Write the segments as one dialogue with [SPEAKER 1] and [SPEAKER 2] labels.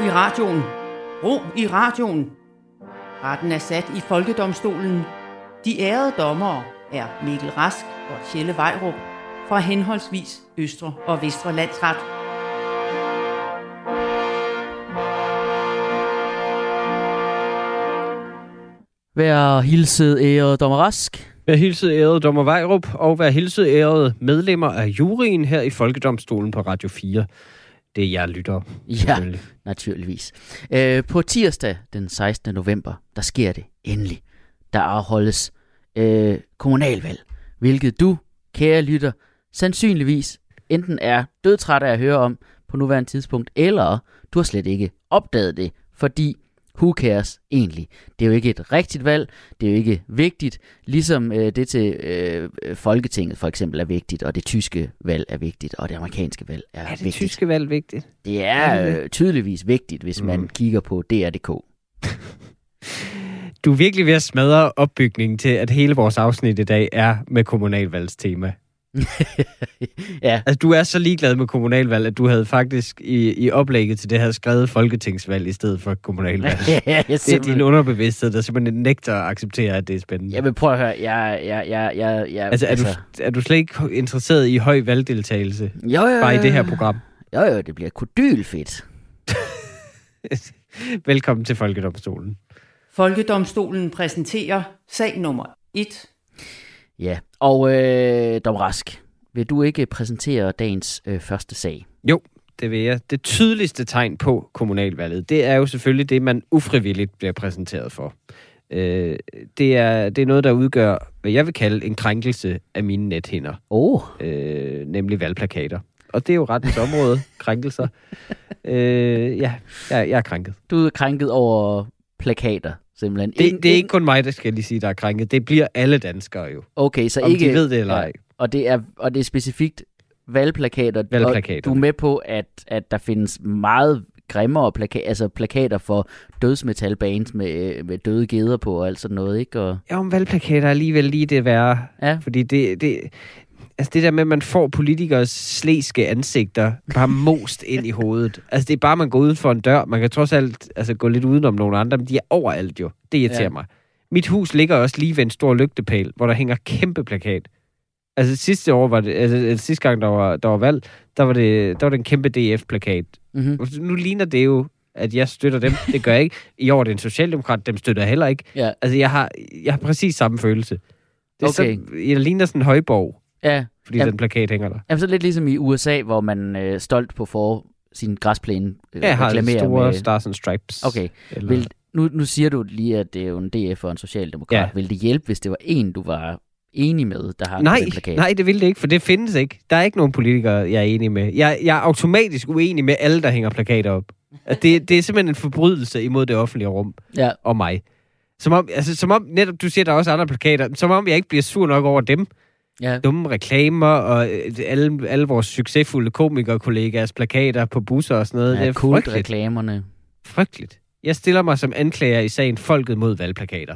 [SPEAKER 1] i radioen. Ro i radioen. Retten er sat i Folkedomstolen. De ærede dommere er Mikkel Rask og Tjelle Vejrup fra henholdsvis Østre og Vestre Landsret.
[SPEAKER 2] Vær hilset ærede dommer Rask.
[SPEAKER 3] Vær hilset ærede dommer Vejrup, og vær hilset ærede medlemmer af juryen her i Folkedomstolen på Radio 4. Det er jer lyttere.
[SPEAKER 2] Ja, naturligvis. På tirsdag den 16. november, der sker det endelig. Der afholdes kommunalvalg, hvilket du, kære lytter, sandsynligvis enten er dødtræt af at høre om på nuværende tidspunkt, eller du har slet ikke opdaget det, fordi who cares egentlig? Det er jo ikke et rigtigt valg, det er jo ikke vigtigt, ligesom det til Folketinget for eksempel er vigtigt, og det tyske valg er vigtigt, og det amerikanske valg er vigtigt.
[SPEAKER 3] Er det tyske valg vigtigt?
[SPEAKER 2] Det er tydeligvis vigtigt, hvis man kigger på DR.dk.
[SPEAKER 3] Du er virkelig ved at smadre opbygningen til, at hele vores afsnit i dag er med kommunalvalgstema.
[SPEAKER 2] Ja.
[SPEAKER 3] Altså, du er så ligeglad med kommunalvalg, at du havde faktisk i oplægget til det her skrevet folketingsvalg i stedet for kommunalvalg.
[SPEAKER 2] Ja,
[SPEAKER 3] det er din underbevidsthed, der simpelthen nægter at acceptere, at det er spændende.
[SPEAKER 2] Jeg vil prøve at høre,
[SPEAKER 3] er du slet ikke interesseret i høj valgdeltagelse?
[SPEAKER 2] Jo.
[SPEAKER 3] Bare i det her program?
[SPEAKER 2] Jo, det bliver kodylfedt.
[SPEAKER 3] Velkommen til Folkedomstolen.
[SPEAKER 1] Folkedomstolen præsenterer sag nummer 1.
[SPEAKER 2] Ja, og Dom Rask, vil du ikke præsentere dagens første sag?
[SPEAKER 3] Jo, det vil jeg. Det tydeligste tegn på kommunalvalget, det er jo selvfølgelig det, man ufrivilligt bliver præsenteret for. Det er noget, der udgør, hvad jeg vil kalde en krænkelse af mine nethinder. Nemlig valgplakater. Og det er jo rettens område, krænkelser. Jeg er krænket.
[SPEAKER 2] Du er krænket over plakater, simpelthen.
[SPEAKER 3] Det er ikke kun mig, der skal lige sige, der er krænket. Det bliver alle danskere jo.
[SPEAKER 2] Okay, så
[SPEAKER 3] om
[SPEAKER 2] ikke...
[SPEAKER 3] de ved det eller ej.
[SPEAKER 2] Og det er specifikt valgplakater. Og du er med på, at der findes meget grimmere plakater for dødsmetalbands med døde geder på og alt sådan noget, ikke? Og...
[SPEAKER 3] Ja, om valgplakater er alligevel lige det værre. Ja. Fordi altså det der med, at man får politikers slæske ansigter bare most ind i hovedet. Altså det er bare, man går uden for en dør. Man kan trods alt gå lidt udenom nogle andre, men de er overalt jo. Det irriterer mig. Mit hus ligger også lige ved en stor lygtepæl, hvor der hænger kæmpe plakat. Altså sidste år var det, sidste gang der var valg, der var det en kæmpe DF-plakat. Mm-hmm. Nu ligner det jo, at jeg støtter dem. Det gør jeg ikke. I år er det en socialdemokrat, dem støtter jeg heller ikke. Ja. Altså jeg har præcis samme følelse. Det er okay. Jeg ligner sådan en højborg. Ja. Fordi den plakat hænger der.
[SPEAKER 2] Jamen så lidt ligesom i USA, hvor man stolt på sin græsplæne
[SPEAKER 3] reklamerer med... store Stars and Stripes.
[SPEAKER 2] Okay. Eller... Nu siger du lige, at det er jo en DF og en socialdemokrat. Ja. Vil det hjælpe, hvis det var en, du var enig med, der har den plakat?
[SPEAKER 3] Nej, det vil det ikke, for det findes ikke. Der er ikke nogen politikere, jeg er enig med. Jeg er automatisk uenig med alle, der hænger plakater op. Det er simpelthen en forbrydelse imod det offentlige rum og mig. Som om netop, du siger, der er også andre plakater, som om jeg ikke bliver sur nok over dem. Ja. Dumme reklamer og alle vores succesfulde komikerkollegaers plakater på busser og sådan noget.
[SPEAKER 2] Ja,
[SPEAKER 3] det er frygteligt.
[SPEAKER 2] Reklamerne.
[SPEAKER 3] Frygteligt. Jeg stiller mig som anklager i sagen Folket mod valgplakater.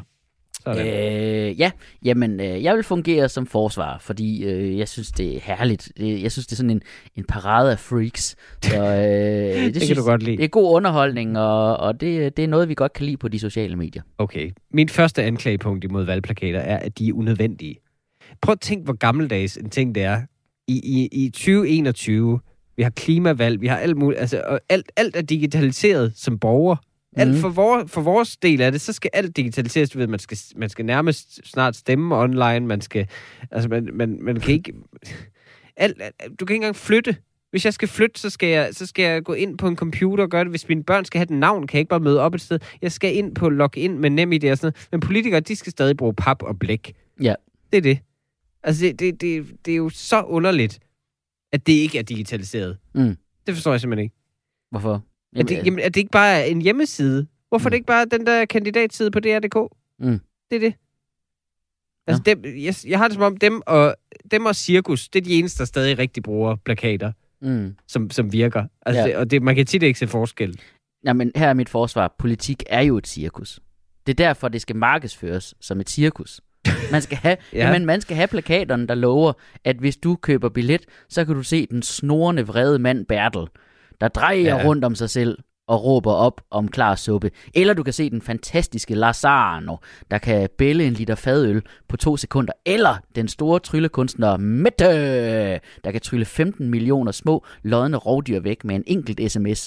[SPEAKER 2] Jeg vil fungere som forsvar, fordi jeg synes, det er herligt. Jeg synes, det er sådan en parade af freaks. Så, det
[SPEAKER 3] kan du godt lide.
[SPEAKER 2] Det er god underholdning, og det er noget, vi godt kan lide på de sociale medier.
[SPEAKER 3] Okay. Min første anklagepunkt imod valgplakater er, at de er unødvendige. Prøv at tænke, hvor gammeldags en ting det er. I 2021, vi har klimavalg, vi har alt muligt, altså alt er digitaliseret som borger. Alt for vores del af det, så skal alt digitaliseres. Du ved, man skal nærmest snart stemme online, man kan ikke... du kan ikke engang flytte. Hvis jeg skal flytte, så skal jeg gå ind på en computer og gøre det. Hvis mine børn skal have et navn, kan jeg ikke bare møde op et sted. Jeg skal ind på login med NemID og sådan noget. Men politikere, de skal stadig bruge pap og blæk. Ja. Det er det. Altså, det er jo så underligt, at det ikke er digitaliseret. Mm. Det forstår jeg simpelthen ikke.
[SPEAKER 2] Hvorfor?
[SPEAKER 3] Er det ikke bare en hjemmeside? Hvorfor er det ikke bare den der kandidatside på DR.dk? Mm. Det er det. Altså, jeg har det som om, dem og Cirkus, det er de eneste, der stadig rigtig bruger plakater, som virker. Altså, og man kan tit ikke se forskel.
[SPEAKER 2] Jamen, her er mit forsvar. Politik er jo et cirkus. Det er derfor, det skal markedsføres som et cirkus. Man skal have, man skal have plakaterne, der lover, at hvis du køber billet, så kan du se den snorende vrede mand Bertel, der drejer rundt om sig selv og råber op om klar suppe. Eller du kan se den fantastiske Lazzano, der kan bælge en liter fadøl på 2 sekunder. Eller den store tryllekunstner Mette, der kan trylle 15 millioner små lodne rovdyr væk med en enkelt sms.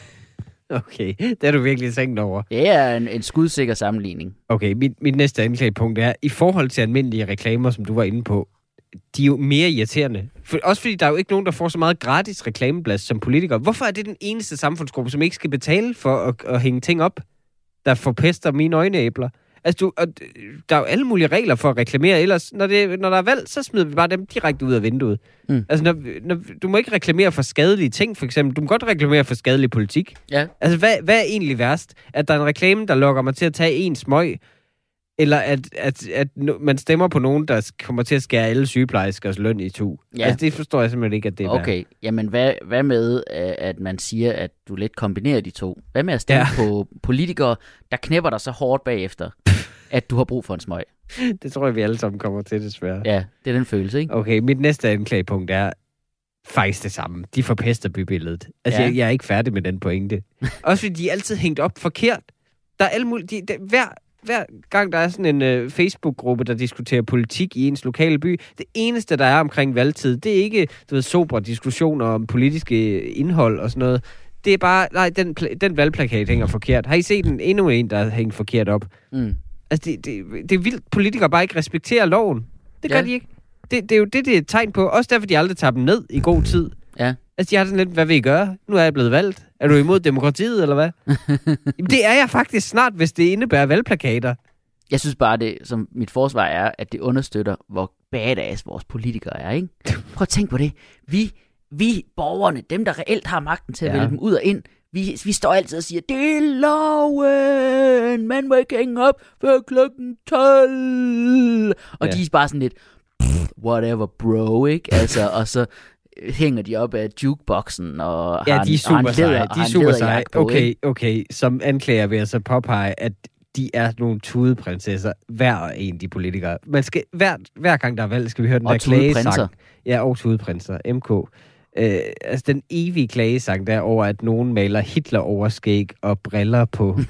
[SPEAKER 3] Okay, det har du virkelig tænkt over.
[SPEAKER 2] Det er en skudsikker sammenligning.
[SPEAKER 3] Okay, mit næste anklagepunkt er, i forhold til almindelige reklamer, som du var inde på, de er jo mere irriterende. Også fordi der er jo ikke nogen, der får så meget gratis reklameplads som politikere. Hvorfor er det den eneste samfundsgruppe, som ikke skal betale for at hænge ting op, der forpester mine øjenæbler? Altså, der er jo alle mulige regler for at reklamere, ellers når der er valg, så smider vi bare dem direkte ud af vinduet. Altså, du må ikke reklamere for skadelige ting, for eksempel. Du må godt reklamere for skadelig politik.
[SPEAKER 2] Ja.
[SPEAKER 3] Altså, hvad er egentlig værst? At der er en reklame, der lokker mig til at tage en smøg, eller at man stemmer på nogen, der kommer til at skære alle sygeplejerskers løn i to. Ja. Altså, det forstår jeg simpelthen ikke, at det er
[SPEAKER 2] okay, jamen hvad med, at man siger, at du let kombinerer de to? Hvad med at stemme på politikere, der knæpper dig så hårdt bagefter, at du har brug for en smøg?
[SPEAKER 3] Det tror jeg, vi alle sammen kommer til, desværre.
[SPEAKER 2] Ja, det er den følelse, ikke?
[SPEAKER 3] Okay, mit næste anklagepunkt er faktisk det samme. De forpester bybilledet. Altså, jeg er ikke færdig med den pointe. Også fordi de er altid hængt op forkert. Der er alle mulige... Hver gang der er sådan en Facebook-gruppe, der diskuterer politik i ens lokale by, det eneste, der er omkring valgtid, det er ikke, sobre diskussioner om politiske indhold og sådan noget. Det er bare, nej, den valgplakat hænger forkert. Har I set endnu en, der hænger forkert op? Altså, det er vildt, politikere bare ikke respekterer loven. Det gør de ikke. Det er jo det er et tegn på. Også derfor, de aldrig tager dem ned i god tid.
[SPEAKER 2] Ja.
[SPEAKER 3] Altså, de har sådan lidt, hvad vil I gøre? Nu er jeg blevet valgt. Er du imod demokratiet, eller hvad? Jamen, det er jeg faktisk snart, hvis det indebærer valgplakater.
[SPEAKER 2] Jeg synes bare, det som mit forsvar er, at det understøtter, hvor badass vores politikere er, ikke? Prøv at tænke på det. Vi borgerne, dem der reelt har magten til at vælge dem ud og ind, vi står altid og siger, det er loven, man må ikke hænge op før klokken 12. Og de er bare sådan lidt, whatever bro, ikke? Altså, og så hænger de op af jukeboxen og har
[SPEAKER 3] de er super seje. Okay. Som anklager vil jeg så påpege, at de er nogle tudeprinsesser, hver en de politikere. Man skal, hver gang der er valg, skal vi høre den og der klagesang. Ja, og tudeprinser, MK. Altså den evige klagesang der over, at nogen maler Hitler overskæg og briller på.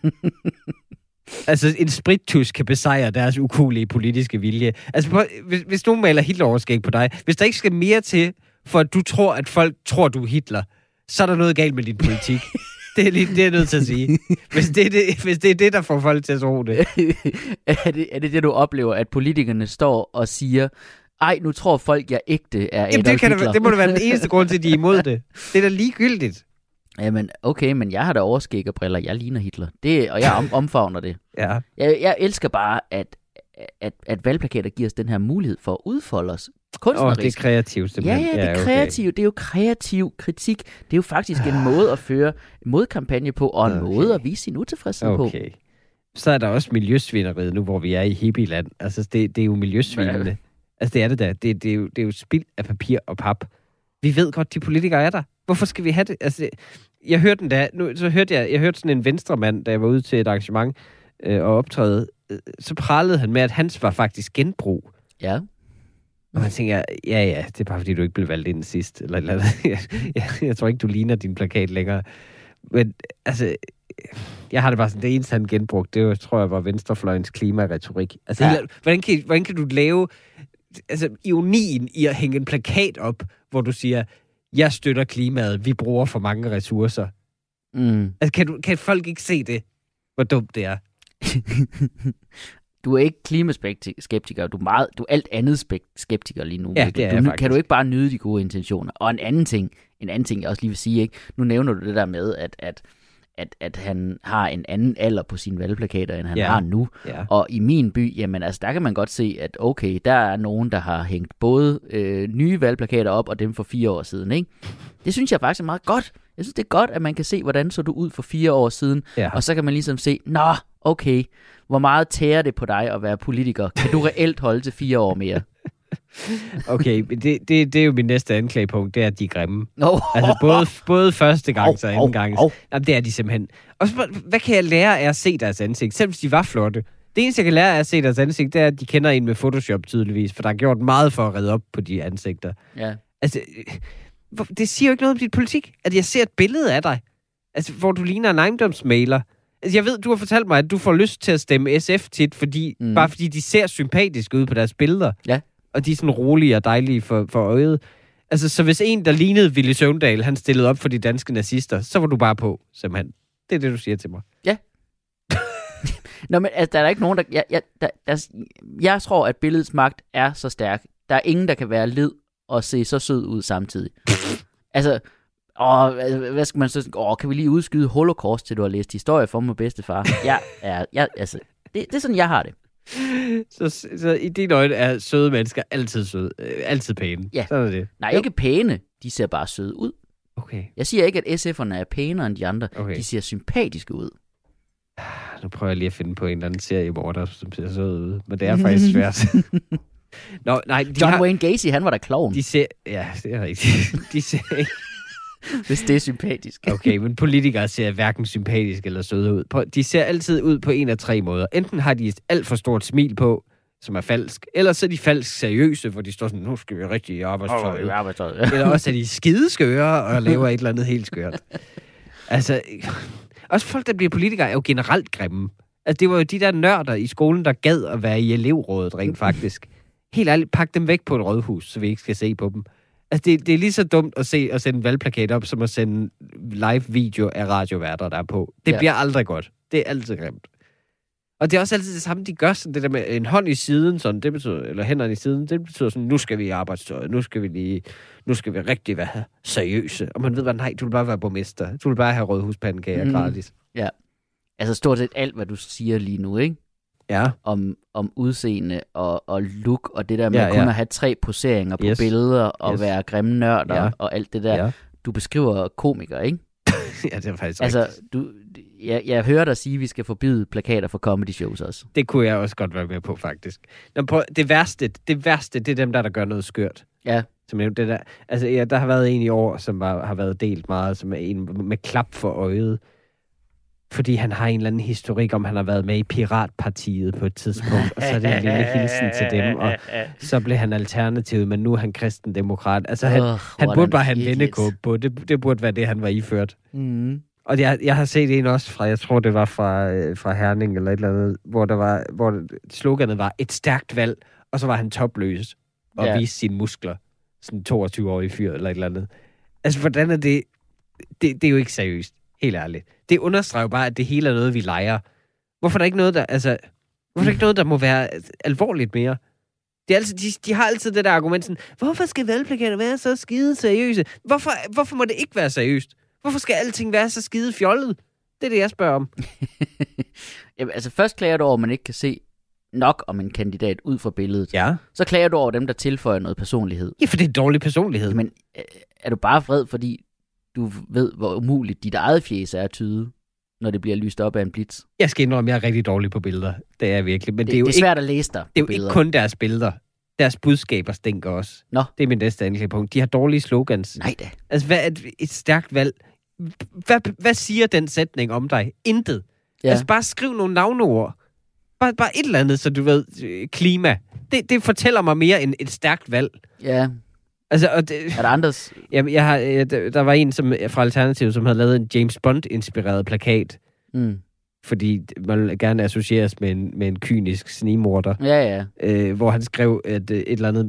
[SPEAKER 3] Altså en sprittus kan besejre deres ukuelige politiske vilje. Altså hvis nogen maler Hitler overskæg på dig, hvis der ikke skal mere til, for at du tror, at folk tror, du er Hitler, så er der noget galt med din politik. Det er jeg nødt til at sige. Hvis det er det, der får folk til at tro det.
[SPEAKER 2] Er det, du oplever, at politikerne står og siger, ej, nu tror folk, jeg ægte er Adolf Hitler?
[SPEAKER 3] Det må da være den eneste grund til, at de er imod det. Det er da ligegyldigt.
[SPEAKER 2] Jamen, okay, men jeg har da overskæg og briller. Jeg ligner Hitler. Og jeg omfavner det.
[SPEAKER 3] Ja.
[SPEAKER 2] Jeg elsker bare, at valgplakater giver os den her mulighed for at udfolde os kunstnerisk.
[SPEAKER 3] Det er kreativt simpelthen.
[SPEAKER 2] Ja, det er kreativt. Okay. Det er jo kreativ kritik. Det er jo faktisk en måde at føre modkampagne på, og en måde at vise sin utilfredshed på.
[SPEAKER 3] Så er der også miljøsvineriet nu, hvor vi er i hippieland. Altså, det er jo miljøsvinerne. Ja. Altså, det er det der. Det er jo spild af papir og pap. Vi ved godt, de politikere er der. Hvorfor skal vi have det? Altså, jeg hørte sådan en venstremand, da jeg var ude til et arrangement og optræde. Så pralede han med, at hans var faktisk genbrug.
[SPEAKER 2] Ja.
[SPEAKER 3] Og man tænker, ja, det er bare fordi, du ikke blev valgt ind sidst. Eller. Jeg tror ikke, du ligner din plakat længere. Men altså, jeg har det bare sådan, det eneste, han genbrugte, det var, tror jeg, var venstrefløjens klimaretorik. Altså, hvordan kan du lave ironien i at hænge en plakat op, hvor du siger, jeg støtter klimaet, vi bruger for mange ressourcer. Altså, kan folk ikke se det? Hvor dumt det er?
[SPEAKER 2] Du er ikke klimaskeptiker, du er alt andet skeptiker lige nu.
[SPEAKER 3] Ja, det er
[SPEAKER 2] kan du ikke bare nyde de gode intentioner? Og en anden ting, jeg også lige vil sige, ikke? Nu nævner du det der med, at han har en anden alder på sine valgplakater, end han har nu. Ja. Og i min by, jamen altså, der kan man godt se, at okay, der er nogen, der har hængt både nye valgplakater op, og dem for 4 år siden, ikke? Det synes jeg faktisk er meget godt. Jeg synes, det er godt, at man kan se, hvordan så du ud for 4 år siden, og så kan man ligesom se, okay, hvor meget tærer det på dig at være politiker? Kan du reelt holde til 4 år mere?
[SPEAKER 3] Okay, det er jo min næste anklagepunkt, det er, at de er grimme. Altså både første gang og anden gang. Jamen, det er de simpelthen. Og så, hvad kan jeg lære af at se deres ansigt? Selv hvis de var flotte. Det eneste, jeg kan lære af at se deres ansigt, det er, at de kender en med Photoshop tydeligvis, for der er gjort meget for at redde op på de ansigter.
[SPEAKER 2] Ja.
[SPEAKER 3] Altså, det siger jo ikke noget om dit politik, at jeg ser et billede af dig. Altså, hvor du ligner en ejendomsmægler. Altså, jeg ved, du har fortalt mig, at du får lyst til at stemme SF tit, bare fordi de ser sympatisk ud på deres billeder.
[SPEAKER 2] Ja.
[SPEAKER 3] Og de er sådan rolige og dejlige for øjet. Altså, så hvis en, der lignede Villy Søvndal, han stillede op for de danske nazister, så var du bare på, simpelthen. Det er det, du siger til mig.
[SPEAKER 2] Ja. Nå, men altså, der er ikke nogen, jeg tror, at billedets magt er så stærk. Der er ingen, der kan være led og se så sød ud samtidig. Altså, hvad skal man så... kan vi lige udskyde Holocaust, til du har læst historie for mig, bedstefar? Altså, det er sådan, jeg har det.
[SPEAKER 3] Så i dine øjne er søde mennesker altid søde, altid pæne?
[SPEAKER 2] Ja.
[SPEAKER 3] Sådan er det.
[SPEAKER 2] Nej, ikke pæne. De ser bare søde ud.
[SPEAKER 3] Okay.
[SPEAKER 2] Jeg siger ikke, at SF'erne er pænere end de andre.
[SPEAKER 3] Okay.
[SPEAKER 2] De ser sympatiske ud.
[SPEAKER 3] Nu prøver jeg lige at finde på en eller anden serie i morgen, som ser sød ud. Men det er faktisk svært. Nå, nej,
[SPEAKER 2] Wayne Gacy, han var da klovn.
[SPEAKER 3] De ser... Ja, det er rigtigt. De ser ikke...
[SPEAKER 2] Hvis det er sympatisk.
[SPEAKER 3] Okay, men politikere ser hverken sympatisk eller søde ud. De ser altid ud på en af tre måder. Enten har de et alt for stort smil på, som er falsk, eller så er de falsk seriøse, hvor de står sådan, nu skal vi rigtig i arbejdstøjet. Eller også er de skideskøre og laver et eller andet helt skørt. Altså, også folk, der bliver politikere, er jo generelt grimme. Altså, det var jo de der nørder i skolen, der gad at være i elevrådet rent faktisk. Helt ærligt, pak dem væk på et rådhus, så vi ikke skal se på dem. Altså, det er lige så dumt at sende en valgplakat op, som at sende live video af radioværter, der er på. Det bliver aldrig godt. Det er altid grimt. Og det er også altid det samme, de gør. Sådan det der med en hånd i siden, sådan, det betyder, eller hænderne i siden, det betyder sådan, nu skal vi i arbejdstøjet, nu skal vi rigtig være seriøse. Og man ved bare, nej, du vil bare være borgmester. Du vil bare have rødhuspandekager gratis.
[SPEAKER 2] Ja. Altså stort set alt, hvad du siger lige nu, ikke?
[SPEAKER 3] Ja.
[SPEAKER 2] Om udseende og look, og det der med kun at have 3 poseringer på billeder, og være grimme nørder, og alt det der. Ja. Du beskriver komikere, ikke?
[SPEAKER 3] Ja, det er faktisk
[SPEAKER 2] altså, jeg hører dig sige, at vi skal forbyde plakater for comedy shows også.
[SPEAKER 3] Det kunne jeg også godt være med på, faktisk. Det værste, det er dem, der gør noget skørt.
[SPEAKER 2] Ja.
[SPEAKER 3] Som det der. Altså, der har været en i år, som har været delt meget, som er en med klap for øjet. Fordi han har en eller anden historik om, han har været med i Piratpartiet på et tidspunkt, og så er det en lille hilsen til dem, og så blev han alternativet, men nu er han kristendemokrat. Altså, han burde bare have en vendekåbe på. Det burde være det, han var iført. Mm. Og jeg har set en også fra, jeg tror, det var fra Herning eller et eller andet, hvor sloganet var et stærkt valg, og så var han topløs og viste sine muskler. Sådan 22-årig fyr eller et eller andet. Altså, hvordan er det? Det er jo ikke seriøst. Helt ærligt. Det understreger bare, at det hele er noget, vi leger. Hvorfor er der ikke noget, der må være alvorligt mere? Det er altid, de har altid det der argument sådan, hvorfor skal valgplakater være så skide seriøse? Hvorfor må det ikke være seriøst? Hvorfor skal alting være så skide fjollet? Det er det, jeg spørger om.
[SPEAKER 2] Jamen, altså først klager du over, at man ikke kan se nok om en kandidat ud fra billedet.
[SPEAKER 3] Ja.
[SPEAKER 2] Så klager du over dem, der tilføjer noget personlighed.
[SPEAKER 3] Ja, for det er dårlig personlighed.
[SPEAKER 2] Men er du bare vred, fordi du ved, hvor umuligt dit eget fjes er at tyde, når det bliver lyst op af en blitz?
[SPEAKER 3] Jeg skal indrømme, jeg er rigtig dårlig på billeder. Det er jeg virkelig. Men det er jo
[SPEAKER 2] svært at læse dig.
[SPEAKER 3] Det er jo ikke kun deres billeder. Deres budskaber stinker også.
[SPEAKER 2] Nå.
[SPEAKER 3] Det er min næste anklagepunkt. De har dårlige slogans.
[SPEAKER 2] Nej da.
[SPEAKER 3] Altså, hvad er et stærkt valg? Hvad siger den sætning om dig? Intet. Ja. Altså, bare skriv nogle navneord. Bare et eller andet, så du ved, klima. Det fortæller mig mere end et stærkt valg.
[SPEAKER 2] Ja.
[SPEAKER 3] Altså,
[SPEAKER 2] er der andres?
[SPEAKER 3] Jamen, der var en fra Alternativet, som havde lavet en James Bond-inspireret plakat. Mm. Fordi man vil gerne associeres med en kynisk snigmorder.
[SPEAKER 2] Ja.
[SPEAKER 3] Hvor han skrev et eller andet,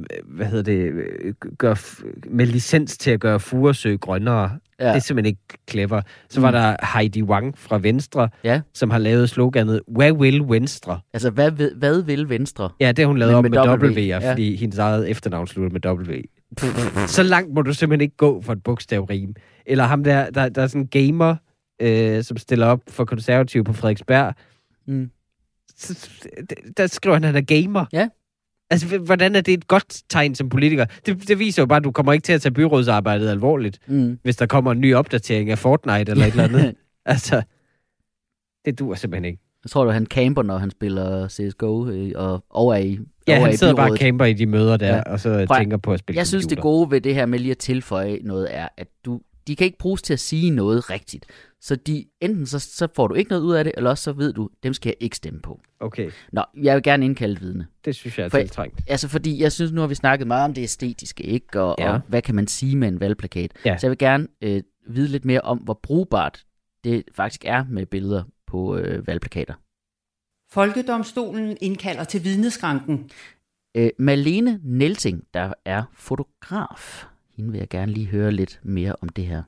[SPEAKER 3] med licens til at gøre Furesø grønnere. Ja. Det er simpelthen ikke clever. Så var der Heidi Wang fra Venstre, som har lavet sloganet, hvad vil Venstre?
[SPEAKER 2] Altså, hvad vil Venstre?
[SPEAKER 3] Ja, det har hun lavet op med W'er, fordi hendes eget efternavn slutter med W. Så langt må du simpelthen ikke gå for et bogstavrim. Eller ham der er sådan en gamer, som stiller op for konservative på Frederiksberg. Mm. Der skriver han er gamer.
[SPEAKER 2] Ja.
[SPEAKER 3] Altså, hvordan er det et godt tegn som politiker? Det viser jo bare, at du kommer ikke til at tage byrådsarbejdet alvorligt, hvis der kommer en ny opdatering af Fortnite eller et eller andet. Altså, det duer simpelthen ikke.
[SPEAKER 2] Jeg tror du, han camper, når han spiller CSGO og over i
[SPEAKER 3] han sidder bare og camper i de møder der, og så tænker på at spille
[SPEAKER 2] Jeg synes, det gode ved det her med lige at tilføje noget er, at de kan ikke bruges til at sige noget rigtigt. Så enten så får du ikke noget ud af det, eller også så ved du, dem skal jeg ikke stemme på.
[SPEAKER 3] Okay.
[SPEAKER 2] Nå, jeg vil gerne indkalde et vidne.
[SPEAKER 3] Det synes jeg er tiltrængt.
[SPEAKER 2] Altså, fordi jeg synes, nu har vi snakket meget om det æstetiske, ikke? Og hvad kan man sige med en valgplakat?
[SPEAKER 3] Ja.
[SPEAKER 2] Så jeg vil gerne vide lidt mere om, hvor brugbart det faktisk er med billeder på valgplakater.
[SPEAKER 1] Folkedomstolen indkalder til vidneskranken.
[SPEAKER 2] Malene Nielsing, der er fotograf. Hende vil jeg gerne lige høre lidt mere om det her.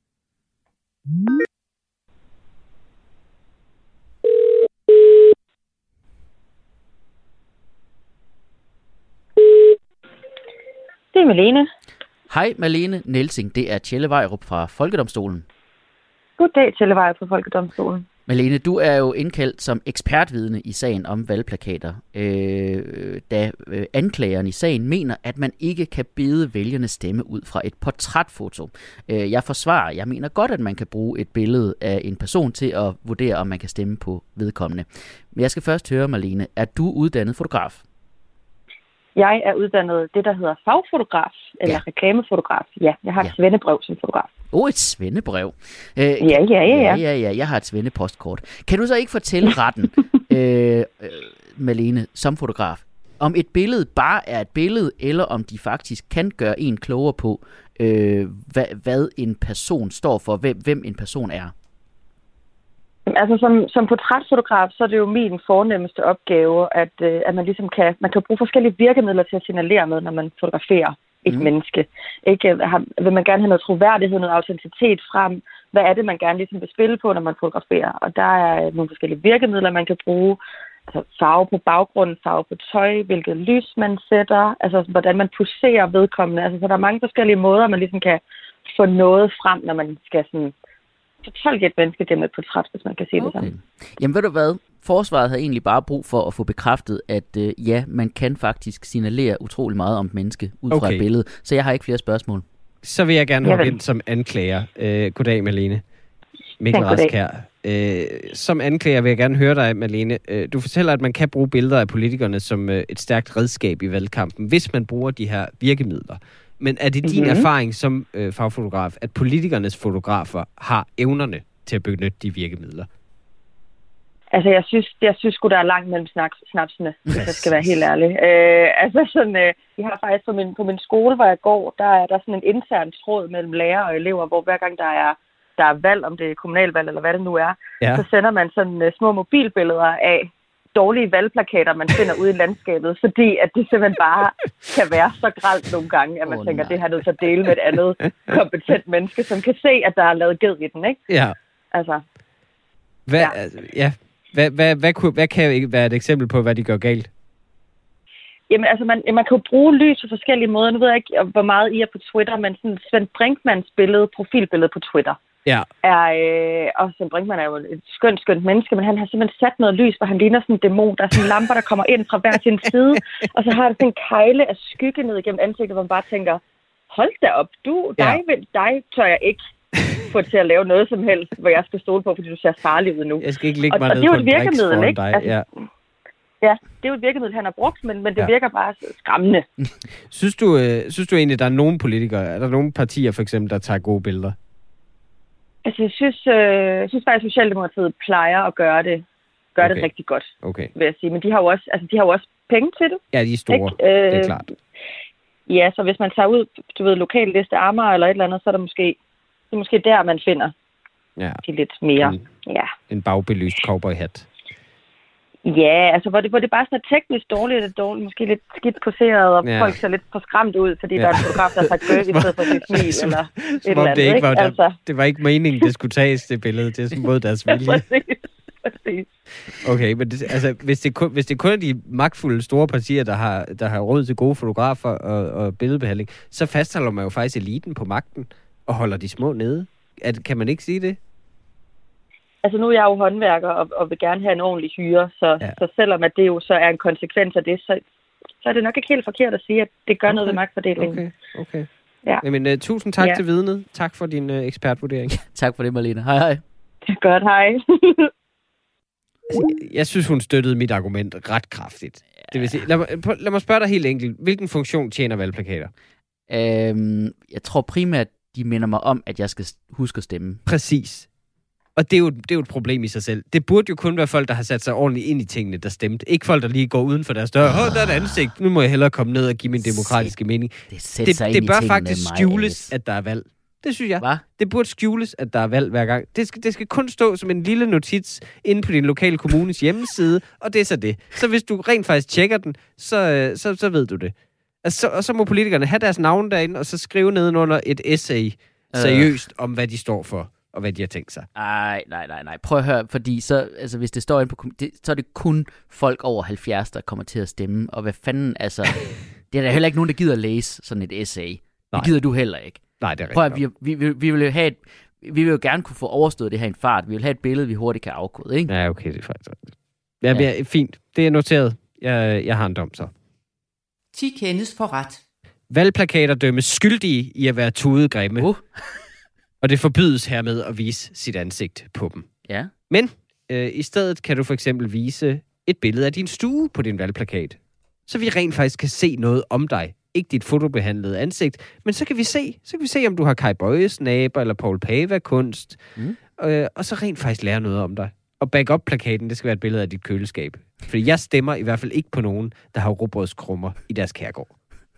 [SPEAKER 4] Det er Malene.
[SPEAKER 2] Hej Malene Nielsing, det er Tjelle Vejrup fra Folkedomstolen.
[SPEAKER 4] Goddag, Tjelle Vejrup fra Folkedomstolen.
[SPEAKER 2] Malene, du er jo indkaldt som ekspertvidne i sagen om valgplakater, da anklageren i sagen mener, at man ikke kan bede vælgerne stemme ud fra et portrætfoto. Jeg mener godt, at man kan bruge et billede af en person til at vurdere, om man kan stemme på vedkommende. Men jeg skal først høre, Malene, er du uddannet fotograf?
[SPEAKER 4] Jeg er uddannet det, der hedder fagfotograf, eller reklamefotograf. Ja, jeg har et svendebrev som fotograf.
[SPEAKER 2] Et svendebrev?
[SPEAKER 4] Ja.
[SPEAKER 2] Jeg har et svendepostkort. Kan du så ikke fortælle retten, Malene, som fotograf, om et billede bare er et billede, eller om de faktisk kan gøre en klogere på, hvad en person står for, hvem en person er?
[SPEAKER 4] Altså som portrætfotograf, så er det jo min fornemmeste opgave, at man ligesom man kan bruge forskellige virkemidler til at signalere med, når man fotograferer et menneske. Vil man gerne have noget troværdighed, noget autenticitet frem? Hvad er det, man gerne ligesom vil spille på, når man fotograferer? Og der er nogle forskellige virkemidler, man kan bruge. Altså farve på baggrunden, farve på tøj, hvilket lys man sætter, altså hvordan man poserer vedkommende. Altså, så der er mange forskellige måder, man ligesom kan få noget frem, når man skal sådan fortolke et menneske gennem et portræt, hvis man kan sige det sådan.
[SPEAKER 2] Jamen ved du hvad? Forsvaret havde egentlig bare brug for at få bekræftet, at man kan faktisk signalere utrolig meget om et menneske ud fra et billede. Så jeg har ikke flere spørgsmål.
[SPEAKER 3] Så vil jeg gerne hoppe ind som anklager. Goddag, Malene. Mikkel Rask her. Som anklager vil jeg gerne høre dig, Malene. Du fortæller, at man kan bruge billeder af politikerne som et stærkt redskab i valgkampen, hvis man bruger de her virkemidler. Men er det din erfaring som fagfotograf, at politikernes fotografer har evnerne til at benytte de virkemidler?
[SPEAKER 4] Altså, jeg synes sgu, der er langt mellem snapsene, hvis jeg skal være helt ærlig. Jeg har faktisk på min skole, hvor jeg går, der er der sådan en intern tråd mellem lærere og elever, hvor hver gang der er valg, om det er kommunalvalg eller hvad det nu er, så sender man sådan små mobilbilleder af dårlige valgplakater, man finder ude i landskabet, fordi at det simpelthen bare kan være så grelt nogle gange, at man tænker, det har nødt til at dele med et andet kompetent menneske, som kan se, at der er lavet ged i den, ikke?
[SPEAKER 3] Ja.
[SPEAKER 4] Altså.
[SPEAKER 3] Hvad kan ikke være et eksempel på, hvad de gør galt?
[SPEAKER 4] Jamen, altså, man kan jo bruge lys på forskellige måder. Nu ved jeg ikke, hvor meget I er på Twitter, men sådan Svend Brinkmanns profilbillede på Twitter, og Svend Brinkmann er jo et skønt menneske, men han har simpelthen sat noget lys, hvor han ligner sådan en dæmon. Der er sådan lamper, der kommer ind fra hver sin side, og så har han sådan en kejle af skygge ned igennem ansigtet, hvor man bare tænker, hold da op, dig tør jeg ikke få til at lave noget som helst, hvor jeg skal stole på, fordi du ser farlig ud nu.
[SPEAKER 3] Jeg skal ikke ligge mig ned på en briks foran dig. Altså,
[SPEAKER 4] ja, det er jo et virkemiddel, han har brugt, men det virker bare skræmmende.
[SPEAKER 3] Synes du egentlig, der er nogle politikere, er der nogle partier for eksempel, der tager gode billeder?
[SPEAKER 4] Altså, jeg synes faktisk, at Socialdemokratiet plejer at gøre det rigtig godt, vil jeg sige. Men de har jo også penge til det.
[SPEAKER 3] Ja, de er store, det er klart.
[SPEAKER 4] Ja, så hvis man tager ud, lokalliste Amager eller et eller andet, så er det måske der, man finder de lidt mere.
[SPEAKER 3] En bagbelyst cowboyhat.
[SPEAKER 4] Ja, altså hvor det bare sådan er teknisk dårligt, måske lidt skidt poseret, og folk ser lidt for skræmt ud, fordi der er en fotograf, der tager gøg i stedet for sit smil, eller et eller andet, ikke? Altså.
[SPEAKER 3] Det var ikke meningen, det skulle tages, det billede, det er mod deres vilje.
[SPEAKER 4] Præcis.
[SPEAKER 3] Okay, men hvis det kun er de magtfulde store partier, der har råd til gode fotografer og billedbehandling, så fastholder man jo faktisk eliten på magten, og holder de små nede. Kan man ikke sige det?
[SPEAKER 4] Altså nu er jeg jo håndværker og vil gerne have en ordentlig hyre, så selvom at det jo så er en konsekvens af det, så er det nok ikke helt forkert at sige, at det gør noget ved magtfordelingen.
[SPEAKER 3] Okay.
[SPEAKER 4] Ja.
[SPEAKER 3] Jamen, tusind tak til vidnet. Tak for din ekspertvurdering.
[SPEAKER 2] Tak for det, Malene. Hej.
[SPEAKER 4] Det er godt, hej.
[SPEAKER 3] Jeg synes, hun støttede mit argument ret kraftigt. Det vil sige, lad mig spørge dig helt enkelt. Hvilken funktion tjener valgplakater?
[SPEAKER 2] Jeg tror primært, de minder mig om, at jeg skal huske at stemme.
[SPEAKER 3] Præcis. Og det er jo et problem i sig selv. Det burde jo kun være folk, der har sat sig ordentligt ind i tingene, der stemte. Ikke folk, der lige går uden for deres dør. Der er et ansigt. Nu må jeg hellere komme ned og give min demokratiske mening.
[SPEAKER 2] Det bør
[SPEAKER 3] faktisk skjules, at der er valg. Det synes jeg.
[SPEAKER 2] Hva?
[SPEAKER 3] Det burde skjules, at der er valg hver gang. Det skal kun stå som en lille notits inde på din lokale kommunes hjemmeside, og det er så det. Så hvis du rent faktisk tjekker den, så ved du det. Altså, og så må politikerne have deres navn derinde, og så skrive nedenunder et essay seriøst om, hvad de står for, og hvad de har tænkt sig.
[SPEAKER 2] Nej. Prøv at høre, fordi så, altså, hvis det står inde på så er det kun folk over 70, der kommer til at stemme, og hvad fanden, altså, det er der heller ikke nogen, der gider at læse sådan et essay. Det gider du heller ikke.
[SPEAKER 3] Nej, det er
[SPEAKER 2] Prøv
[SPEAKER 3] rigtigt.
[SPEAKER 2] at vi vil jo gerne kunne få overstået det her i en fart. Vi vil have et billede, vi hurtigt kan afkode, ikke?
[SPEAKER 3] Ja, okay, det er faktisk rigtigt. Ja. Fint. Det er noteret. Jeg har en dom så.
[SPEAKER 1] 10 kendes for ret.
[SPEAKER 3] Valgplakater dømmes skyldige i at være tudegrimme. Og det forbydes hermed at vise sit ansigt på dem.
[SPEAKER 2] Ja.
[SPEAKER 3] Men i stedet kan du for eksempel vise et billede af din stue på din valgplakat. Så vi rent faktisk kan se noget om dig. Ikke dit fotobehandlede ansigt, men så kan vi se, om du har Kai Bøjes næber eller Paul Pava-kunst. Og så rent faktisk lære noget om dig. Og backup-plakaten, det skal være et billede af dit køleskab. Fordi jeg stemmer i hvert fald ikke på nogen, der har rugbrødskrummer i deres kærgård.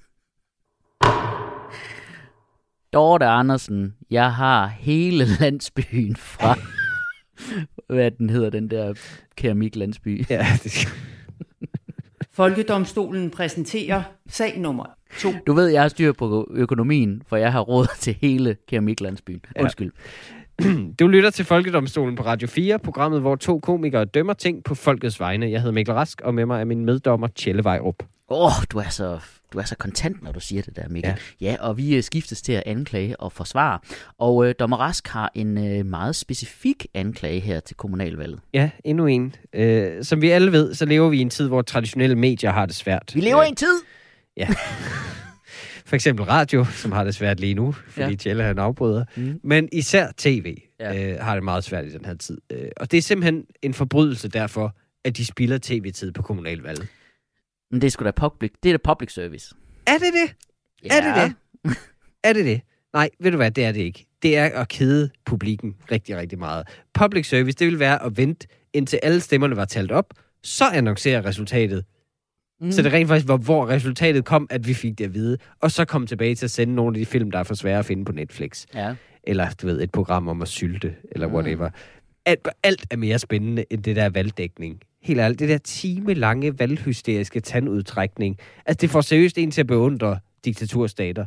[SPEAKER 2] Dorte Andersen, jeg har hele landsbyen fra... Hvad den hedder, den der keramiklandsby?
[SPEAKER 3] Ja, det
[SPEAKER 1] Folkedomstolen præsenterer sag nummer 2.
[SPEAKER 2] Du ved, jeg har styr på økonomien, for jeg har råd til hele keramiklandsbyen. Undskyld.
[SPEAKER 3] Du lytter til Folkedomstolen på Radio 4, programmet, hvor 2 komikere dømmer ting på folkets vegne. Jeg hedder Mikkel Rask, og med mig er min meddommer, Tjelle Vejrup.
[SPEAKER 2] Du er så kontant, når du siger det der, Mikkel. Ja, og vi skiftes til at anklage og forsvare. Og dommer Rask har en meget specifik anklage her til kommunalvalget.
[SPEAKER 3] Ja, endnu en. Som vi alle ved, så lever vi i en tid, hvor traditionelle medier har det svært.
[SPEAKER 2] Vi lever i en tid!
[SPEAKER 3] Ja. For eksempel radio, som har det svært lige nu, fordi Tjelle han afbryder. Men især tv har det meget svært i den her tid. Og det er simpelthen en forbrydelse derfor, at de spilder tv-tid på kommunalvalget.
[SPEAKER 2] Men det er sgu da public service.
[SPEAKER 3] Er det det?
[SPEAKER 2] Ja.
[SPEAKER 3] Er det det? Er det det? Nej, ved du hvad, det er det ikke. Det er at kede publikken rigtig, rigtig meget. Public service, det vil være at vente, indtil alle stemmerne var talt op, så annoncerer resultatet. Så det rent faktisk var, hvor resultatet kom, at vi fik det at vide, og så kom tilbage til at sende nogle af de film, der er for svære at finde på Netflix.
[SPEAKER 2] Ja.
[SPEAKER 3] Eller, du ved, et program om at sylte, eller whatever. Alt er mere spændende end det der valgdækning. Helt ærligt, det der timelange valghysteriske tandudtrækning. Altså, det får seriøst en til at beundre diktaturstater.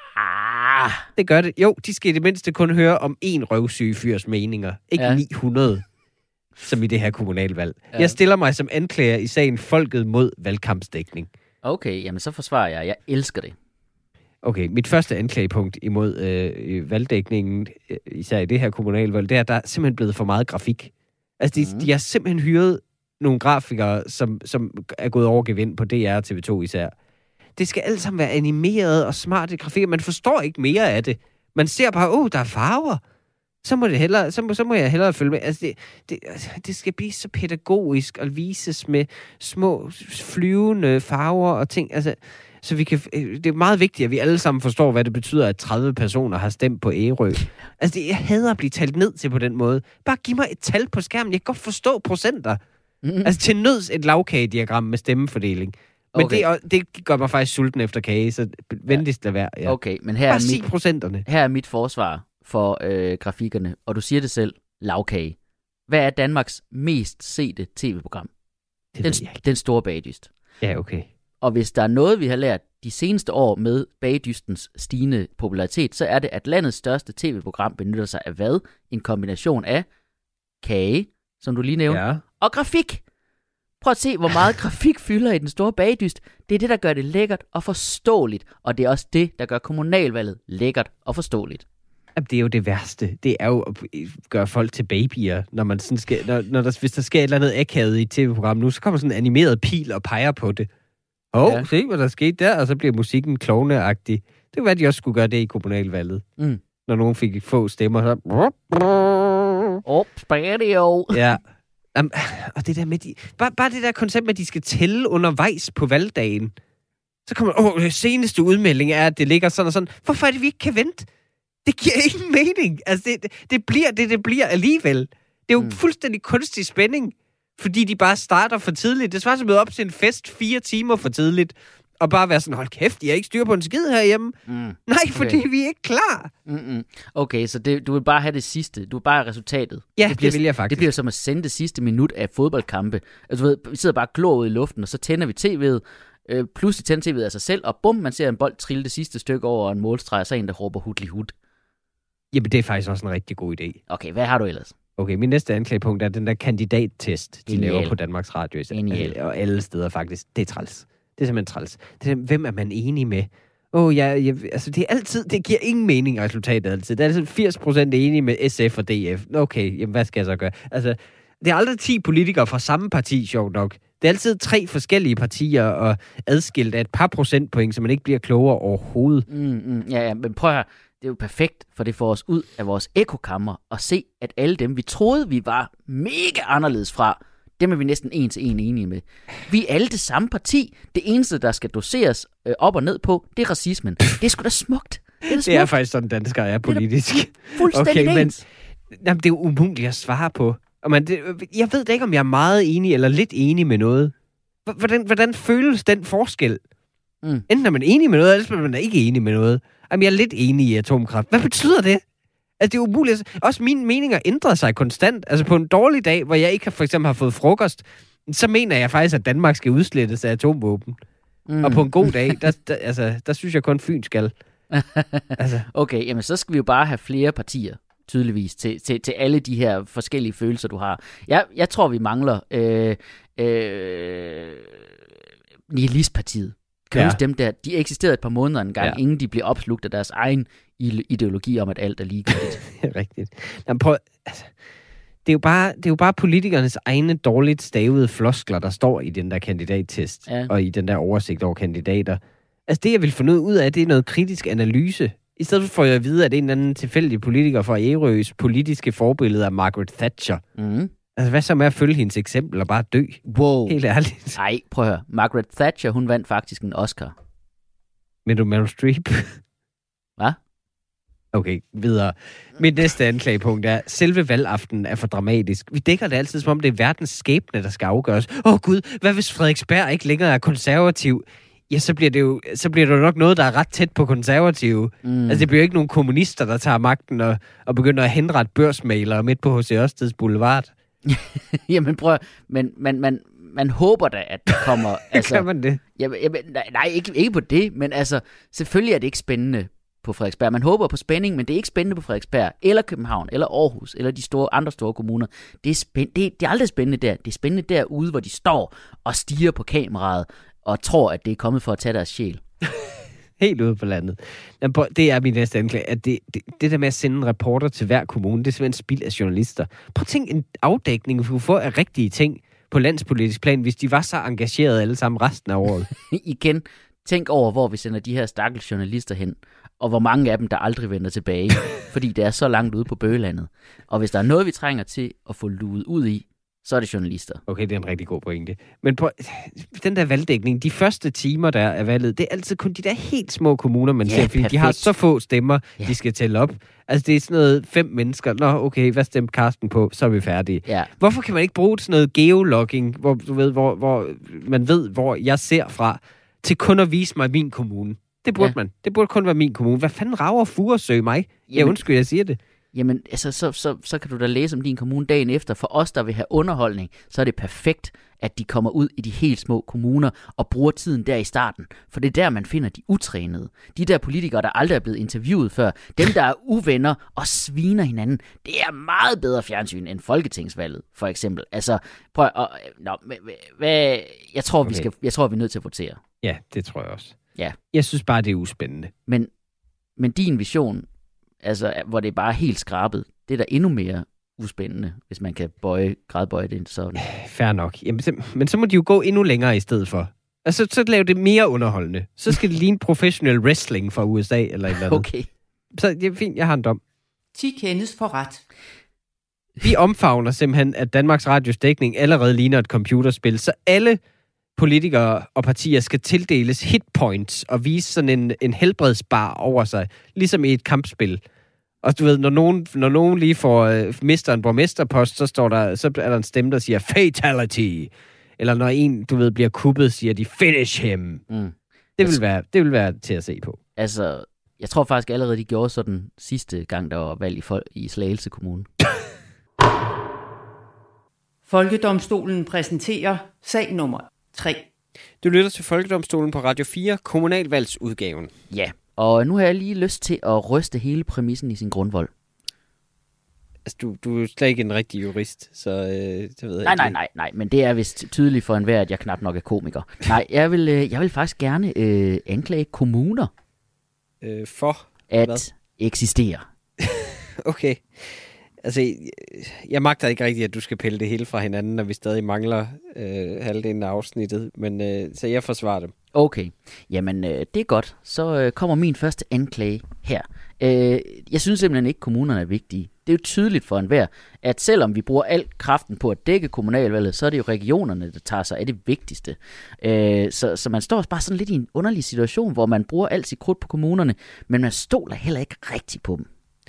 [SPEAKER 3] Det gør det. Jo, de skal i det mindste kun høre om én røvsyge fyrs meninger. Ikke 900, som i det her kommunalvalg. Ja. Jeg stiller mig som anklager i sagen Folket mod valgkampsdækning.
[SPEAKER 2] Okay, jamen så forsvarer jeg. Jeg elsker det.
[SPEAKER 3] Okay, mit første anklagepunkt imod valgdækningen, især i det her kommunalvalg, det er, at der er simpelthen blevet for meget grafik. Altså, de har simpelthen hyret nogle grafikere, som er gået over gevind på DR og TV2 især. Det skal alt sammen være animeret og smarte grafikker. Man forstår ikke mere af det. Man ser bare, der er farver. Så må jeg hellere følge med. Altså, det skal blive så pædagogisk og vises med små flyvende farver og ting. Altså, så vi kan, det er meget vigtigt, at vi alle sammen forstår, hvad det betyder, at 30 personer har stemt på Ærø. Altså, jeg hader at blive talt ned til på den måde. Bare giv mig et tal på skærmen. Jeg kan godt forstå procenter. Altså, til nøds et lavkagediagram med stemmefordeling. Men okay. det gør mig faktisk sulten efter kage, så venligst lad være. Ja.
[SPEAKER 2] Okay, men
[SPEAKER 3] her
[SPEAKER 2] er mit forsvar for grafikkerne, og du siger det selv, lavkage. Hvad er Danmarks mest sete tv-program? Den store bagdyst.
[SPEAKER 3] Ja, okay.
[SPEAKER 2] Og hvis der er noget, vi har lært de seneste år med bagdystens stigende popularitet, så er det, at landets største tv-program benytter sig af hvad? En kombination af kage, som du lige nævnte, og grafik. Prøv at se, hvor meget grafik fylder i den store bagdyst. Det er det, der gør det lækkert og forståeligt, og det er også det, der gør kommunalvalget lækkert og forståeligt.
[SPEAKER 3] Det er jo det værste. Det er jo at gøre folk til babyer, når man sådan skal, hvis der sker et eller andet akavet i et tv-program nu, så kommer sådan en animeret pil og peger på det. Se hvad der skete der, og så bliver musikken klovneagtig. Det kunne være, de også skulle gøre det i kommunalvalget. Når nogen fik få stemmer, så... Ja. Og det der med bare det der koncept med, at de skal tælle undervejs på valgdagen. Så kommer seneste udmelding er, at det ligger sådan og sådan. Hvorfor er det, vi ikke kan vente? Det giver ingen mening. Altså, det bliver alligevel. Det er jo fuldstændig kunstig spænding, fordi de bare starter for tidligt. Det svarer til at møde op til en fest 4 timer for tidligt, og bare være sådan, hold kæft, jeg er ikke styr på en skid herhjemme. Nej, fordi vi er ikke klar.
[SPEAKER 2] Okay, så du vil bare have det sidste. Du vil bare have resultatet.
[SPEAKER 3] Ja, det vil jeg faktisk.
[SPEAKER 2] Det bliver som at sende det sidste minut af fodboldkampe. Altså, du ved, vi sidder bare klog ud i luften, og så tænder vi tv'et. Pludselig tænder tv'et af sig selv, og bum, man ser en bold trille det sidste stykke over en målstreg, og så en, der råber hudlig hud.
[SPEAKER 3] Jamen, det er faktisk også en rigtig god idé.
[SPEAKER 2] Okay, hvad har du ellers?
[SPEAKER 3] Okay, min næste anklagepunkt er den der kandidattest, de
[SPEAKER 2] Genial.
[SPEAKER 3] laver på Danmarks Radio. Og alle steder faktisk. Det er træls. Det er simpelthen træls. Det er, hvem er man enig med? Altså, det er altid, det giver ingen mening resultatet altid. Det er altid 80% enige med SF og DF. Okay, jamen, hvad skal jeg så gøre? Altså, det er aldrig 10 politikere fra samme parti, sjovt nok. Det er altid 3 forskellige partier og adskilt af et par procentpoint, så man ikke bliver klogere overhovedet.
[SPEAKER 2] Ja, men prøv at høre. Det er jo perfekt, for det får os ud af vores ekokammer og se, at alle dem, vi troede, vi var mega anderledes fra, dem er vi næsten en til en enige med. Vi er alle det samme parti. Det eneste, der skal doseres op og ned på, det er racismen. Det er sgu da smukt.
[SPEAKER 3] Det er faktisk sådan, danskere er politisk.
[SPEAKER 2] Fuldstændig
[SPEAKER 3] okay, men jamen, det er jo umuligt at svare på. Og jeg ved da ikke, om jeg er meget enig eller lidt enig med noget. Hvordan føles den forskel? Enten er man enig med noget, eller er man ikke enig med noget. Jamen, jeg er lidt enig i atomkraft. Hvad betyder det? Altså, det er umuligt. Også mine meninger ændrer sig konstant. Altså, på en dårlig dag, hvor jeg ikke for eksempel har fået frokost, så mener jeg faktisk, at Danmark skal udslettes af atomvåben. Og på en god dag, der synes jeg kun Fyn skal. Altså.
[SPEAKER 2] Okay, jamen så skal vi jo bare have flere partier, tydeligvis, til alle de her forskellige følelser, du har. Jeg tror, vi mangler Nihilistpartiet. Kan du huske dem der? De eksisterede et par måneder engang, inden de blev opslugt af deres egen ideologi om, at alt er ligegyldigt.
[SPEAKER 3] Rigtigt. Jamen, prøv, altså, det er jo bare politikernes egne dårligt stavede floskler, der står i den der kandidattest, og i den der oversigt over kandidater. Altså det, jeg vil finde ud af, det er noget kritisk analyse. I stedet for at vide, at en eller anden tilfældig politiker fra Ærøs politiske forbillede er Margaret Thatcher. Altså, hvad så med at følge hendes eksempel og bare dø?
[SPEAKER 2] Wow.
[SPEAKER 3] Helt ærligt.
[SPEAKER 2] Nej, prøv at høre. Margaret Thatcher, hun vandt faktisk en Oscar.
[SPEAKER 3] Men du Meryl Streep?
[SPEAKER 2] Hvad?
[SPEAKER 3] Okay, videre. Mit næste anklagepunkt er, selve valgaftenen er for dramatisk. Vi dækker det altid, som om det er verdens skæbne, der skal afgøres. Gud, hvad hvis Frederiksberg ikke længere er konservativ? Ja, så bliver det jo nok noget, der er ret tæt på konservative. Altså, det bliver ikke nogen kommunister, der tager magten og begynder at henrette børsmalere midt på H.C. Ørsteds Boulevard.
[SPEAKER 2] Jamen prøv, men man håber da, at det kommer. Altså,
[SPEAKER 3] kan man det?
[SPEAKER 2] Nej, ikke på det, men altså, selvfølgelig er det ikke spændende på Frederiksberg. Man håber på spænding, men det er ikke spændende på Frederiksberg, eller København, eller Aarhus, eller de andre store kommuner. Det er aldrig spændende der. Det er spændende derude, hvor de står og stiger på kameraet, og tror, at det er kommet for at tage deres sjæl.
[SPEAKER 3] Helt ude på landet. Det er min næste anklage, at det der med at sende en reporter til hver kommune, det er simpelthen spild af journalister. Prøv at tænke en afdækning, vi kunne få af rigtige ting på landspolitisk plan, hvis de var så engagerede alle sammen resten af året.
[SPEAKER 2] Igen, tænk over, hvor vi sender de her stakkels journalister hen, og hvor mange af dem, der aldrig vender tilbage, fordi det er så langt ude på bøgelandet. Og hvis der er noget, vi trænger til at få luet ud i, så er det journalister. Okay, det er en rigtig god pointe. Men på den der valgdækning, de første timer der er valget, det er altid kun de der helt små kommuner, man ser, fordi de har så få stemmer, de skal tælle op. Altså det er sådan noget 5 mennesker. Nå, okay, hvad stemte Karsten på? Så er vi færdige. Ja. Hvorfor kan man ikke bruge sådan noget geologging, hvor du ved, hvor man ved, hvor jeg ser fra, til kun at vise mig min kommune? Det burde man. Det burde kun være min kommune. Hvad fanden rager Furesø mig? Ja, undskyld, jeg siger det. Jamen, altså, så kan du da læse om din kommune dagen efter. For os, der vil have underholdning, så er det perfekt, at de kommer ud i de helt små kommuner og bruger tiden der i starten. For det er der, man finder de utrænede. De der politikere, der aldrig er blevet interviewet før. Dem, der er uvenner og sviner hinanden. Det er meget bedre fjernsyn end folketingsvalget, for eksempel. Altså, prøv jeg tror, vi er nødt til at votere.
[SPEAKER 3] Ja, det tror jeg også.
[SPEAKER 2] Ja.
[SPEAKER 3] Jeg synes bare, det er uspændende.
[SPEAKER 2] Men din vision, altså, hvor det er bare helt skrabet, det er da endnu mere uspændende, hvis man kan gradbøje det sådan.
[SPEAKER 3] Fair nok. Jamen, men så må de jo gå endnu længere i stedet for. Altså, så lave det mere underholdende. Så skal det ligne professional wrestling fra USA, eller et eller andet.
[SPEAKER 2] Okay.
[SPEAKER 3] Så det er fint, jeg har en dom.
[SPEAKER 1] 10 kendes for ret.
[SPEAKER 3] Vi omfavner simpelthen, at Danmarks Radios dækning allerede ligner et computerspil, så alle politikere og partier skal tildeles hitpoints og vise sådan en helbredsbar over sig, ligesom i et kampspil. Og du ved, når nogen lige mister en borgmesterpost, så er der en stemme, der siger fatality. Eller når en, du ved, bliver kuppet, siger de finish him. Det Det vil være til at se på.
[SPEAKER 2] Altså, jeg tror faktisk allerede, de gjorde sådan sidste gang, der var valg i Slagelse Kommune.
[SPEAKER 1] Folkedomstolen præsenterer sag nummer 3.
[SPEAKER 3] Du lytter til Folkedomstolen på Radio 4, kommunalvalgsudgaven.
[SPEAKER 2] Ja, og nu har jeg lige lyst til at ryste hele præmissen i sin grundvold.
[SPEAKER 3] Altså, du er slet ikke en rigtig jurist, så det ved jeg ikke.
[SPEAKER 2] Nej, men det er vist tydeligt for enhver, at jeg knap nok er komiker. Nej, jeg vil faktisk gerne anklage kommuner
[SPEAKER 3] for
[SPEAKER 2] at
[SPEAKER 3] hvad?
[SPEAKER 2] eksistere.
[SPEAKER 3] Okay. Altså, jeg magter ikke rigtigt, at du skal pille det hele fra hinanden, når vi stadig mangler halvdelen af afsnittet, men så jeg forsvarer dem.
[SPEAKER 2] Okay, jamen det er godt. Så kommer min første anklage her. Jeg synes simpelthen ikke, kommunerne er vigtige. Det er jo tydeligt for enhver, at selvom vi bruger al kraften på at dække kommunalvalget, så er det jo regionerne, der tager sig af det vigtigste. Så man står bare sådan lidt i en underlig situation, hvor man bruger alt sit krudt på kommunerne, men man stoler heller ikke rigtigt på dem.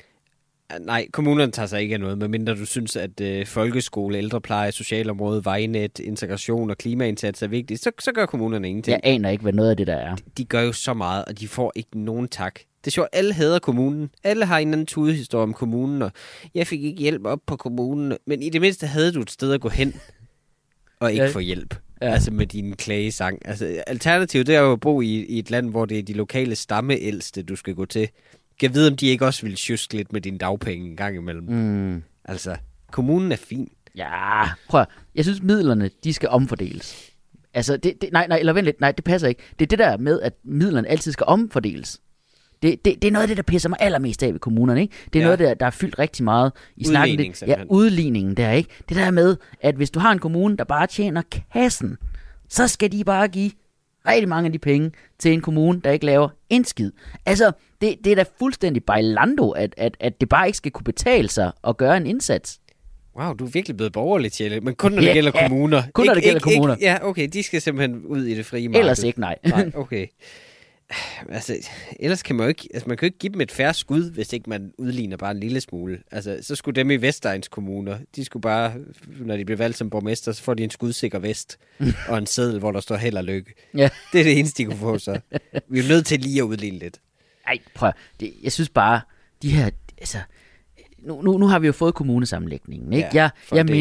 [SPEAKER 3] Nej, kommunerne tager sig ikke af noget, medmindre du synes, at folkeskole, ældrepleje, socialområde, vejnet, integration og klimaindsats er vigtigt, så gør kommunerne ingenting.
[SPEAKER 2] Jeg aner ikke, hvad noget af det der er.
[SPEAKER 3] De gør jo så meget, og de får ikke nogen tak. Det er sjovt, alle hader kommunen. Alle har en eller anden tudehistorie om kommunen, og jeg fik ikke hjælp op på kommunen. Men i det mindste havde du et sted at gå hen og ikke få hjælp. Ja. Altså med din klagesang. Altså, alternativet det er jo at bo i et land, hvor det er de lokale stammeældste, du skal gå til. Jeg ved, om de ikke også vil sjuske lidt med dine dagpenge en gang imellem. Altså, kommunen er fin.
[SPEAKER 2] Ja, prøv. Jeg synes, midlerne, de skal omfordeles. Altså, det passer ikke. Det er det der med, at midlerne altid skal omfordeles. Det er noget af det, der pisser mig allermest af ved kommunerne, ikke? Det er noget, der er fyldt rigtig meget i snakken. Udligningen der, ikke? Det der med, at hvis du har en kommune, der bare tjener kassen, så skal de bare give rigtig mange af de penge til en kommune, der ikke laver en skid. Altså, det er da fuldstændig bailando, at det bare ikke skal kunne betale sig at gøre en indsats.
[SPEAKER 3] Wow, du er virkelig blevet borgerlig, Tjelle, men kun når det gælder kommuner.
[SPEAKER 2] Kun når det gælder kommuner.
[SPEAKER 3] Ja, okay, de skal simpelthen ud i det frie marked.
[SPEAKER 2] Ellers ikke, nej.
[SPEAKER 3] Nej, okay. Altså, ellers kan man jo ikke, man kan jo ikke give dem et færre skud, hvis ikke man udligner bare en lille smule. Altså, så skulle dem i Vestegns kommuner, de skulle bare, når de bliver valgt som borgmester, så får de en skudsikker vest og en seddel, hvor der står held og lykke. Ja. Det er det eneste, de kunne få så. Vi er jo nødt til lige at udligne lidt.
[SPEAKER 2] Ej, prøv. Jeg synes bare, de her, altså, nu har vi jo fået kommunesammenlægningen, ikke? Ja,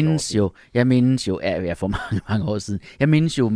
[SPEAKER 2] jeg mindes jo, for mange år siden, jeg mindes jo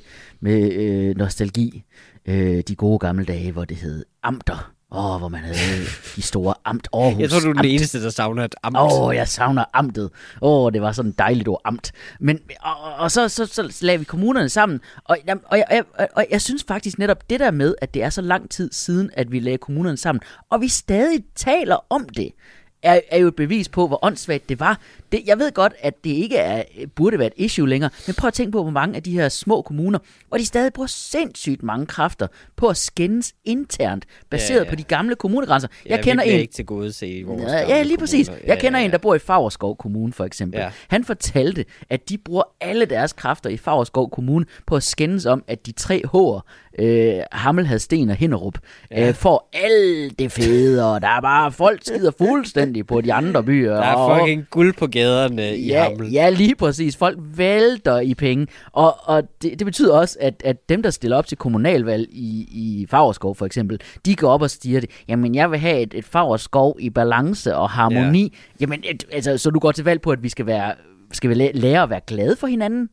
[SPEAKER 2] med nostalgi, de gode gamle dage, hvor det hed amter. Hvor man havde de store amt. Aarhus.
[SPEAKER 3] Jeg tror, du er den eneste, der savner et amt.
[SPEAKER 2] Jeg savner amtet. Det var sådan et dejligt ord, amt. Men, og så lagde vi kommunerne sammen. Og jeg synes faktisk netop det der med, at det er så lang tid siden, at vi lagde kommunerne sammen, og vi stadig taler om det, er jo et bevis på, hvor åndssvagt det var. Jeg ved godt, at det ikke burde være et issue længere, men prøv at tænke på, hvor mange af de her små kommuner, hvor de stadig bruger sindssygt mange kræfter på at skændes internt, baseret på de gamle kommunegrænser.
[SPEAKER 3] Jeg kender en ikke til gode se i vores
[SPEAKER 2] lige præcis. Jeg kender en, der bor i Favrskov Kommune, for eksempel. Ja. Han fortalte, at de bruger alle deres kræfter i Favrskov Kommune på at skændes om, at de 3 H'er, Hammel, Hadsten og Hinderup, får alt det fede, og der er bare folk skider fuldstændig på de andre byer.
[SPEAKER 3] Der er fucking guld på gaderne i Hammel.
[SPEAKER 2] Ja, lige præcis. Folk vælter i penge. Og det betyder også, at dem, der stiller op til kommunalvalg i Favrskov for eksempel, de går op og siger det. Jamen, jeg vil have et Favrskov i balance og harmoni. Ja. Jamen, altså, så du går til valg på, at vi skal lære at være glade for hinanden?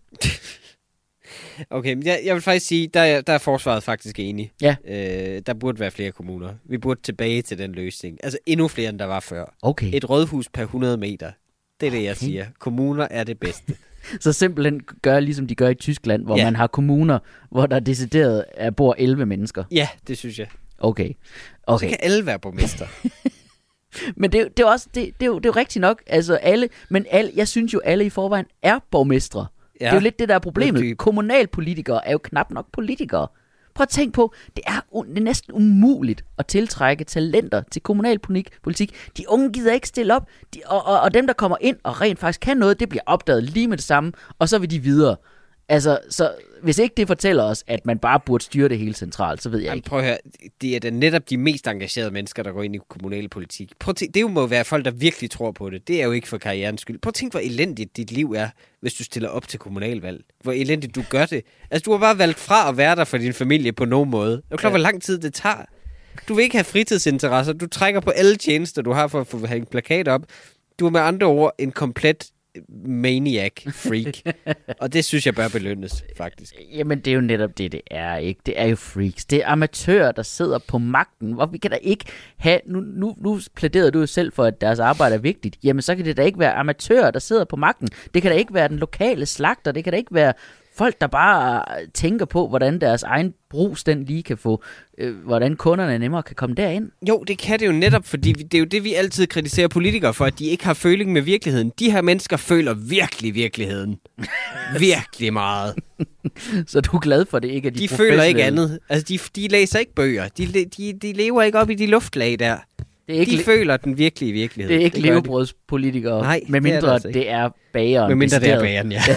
[SPEAKER 3] Okay, men jeg vil faktisk sige, der er forsvaret faktisk enig.
[SPEAKER 2] Ja.
[SPEAKER 3] Der burde være flere kommuner. Vi burde tilbage til den løsning. Altså endnu flere, end der var før.
[SPEAKER 2] Okay.
[SPEAKER 3] Et rådhus per 100 meter. Det er det, jeg siger. Kommuner er det bedste.
[SPEAKER 2] Så simpelthen gør, ligesom de gør i Tyskland, hvor man har kommuner, hvor der decideret bor 11 mennesker.
[SPEAKER 3] Ja, det synes jeg.
[SPEAKER 2] Okay.
[SPEAKER 3] Så kan alle være borgmester.
[SPEAKER 2] Men det er også det er jo rigtigt nok. Altså jeg synes jo, alle i forvejen er borgmestre. Ja, det er jo lidt det, der er problemet. Kommunalpolitikere er jo knap nok politikere. Prøv at tænke på, det er næsten umuligt at tiltrække talenter til kommunalpolitik. De unge gider ikke stille op, og dem, der kommer ind og rent faktisk kan noget, det bliver opdaget lige med det samme, og så vil de videre. Altså, så hvis ikke det fortæller os, at man bare burde styre det hele centralt, så ved jeg ikke.
[SPEAKER 3] Prøv at høre, det er da netop de mest engagerede mennesker, der går ind i kommunalpolitik. Prøv at tænke, det må være folk, der virkelig tror på det. Det er jo ikke for karrierens skyld. Prøv at tænke, hvor elendigt dit liv er, hvis du stiller op til kommunalvalg. Hvor elendigt du gør det. Altså, du har bare valgt fra at være der for din familie på nogen måde. Det er klart, hvor lang tid det tager. Du vil ikke have fritidsinteresser. Du trækker på alle tjenester, du har for at få en plakat op. Du er med andre ord en komplet maniac freak. Og det synes jeg bør belønnes, faktisk.
[SPEAKER 2] Jamen, det er jo netop det er, ikke? Det er jo freaks. Det er amatører, der sidder på magten. Hvor vi kan da ikke have... Nu plæderede du jo selv for, at deres arbejde er vigtigt. Jamen, så kan det da ikke være amatører, der sidder på magten. Det kan da ikke være den lokale slagter. Det kan da ikke være folk, der bare tænker på, hvordan deres egen brus, den lige kan få... hvordan kunderne nemmere kan komme derind.
[SPEAKER 3] Jo, det kan det jo netop, fordi det er jo det, vi altid kritiserer politikere for, at de ikke har føling med virkeligheden. De her mennesker føler virkelig virkeligheden. Virkelig meget.
[SPEAKER 2] Så du er glad for det, ikke? At
[SPEAKER 3] de føler ikke andet. Altså, de læser ikke bøger. De lever ikke op i de luftlag der. De føler den virkelige virkelighed.
[SPEAKER 2] Det er ikke levebrødspolitikere.
[SPEAKER 3] Nej,
[SPEAKER 2] med mindre altså det er bageren.
[SPEAKER 3] Med mindre det er bageren, ja.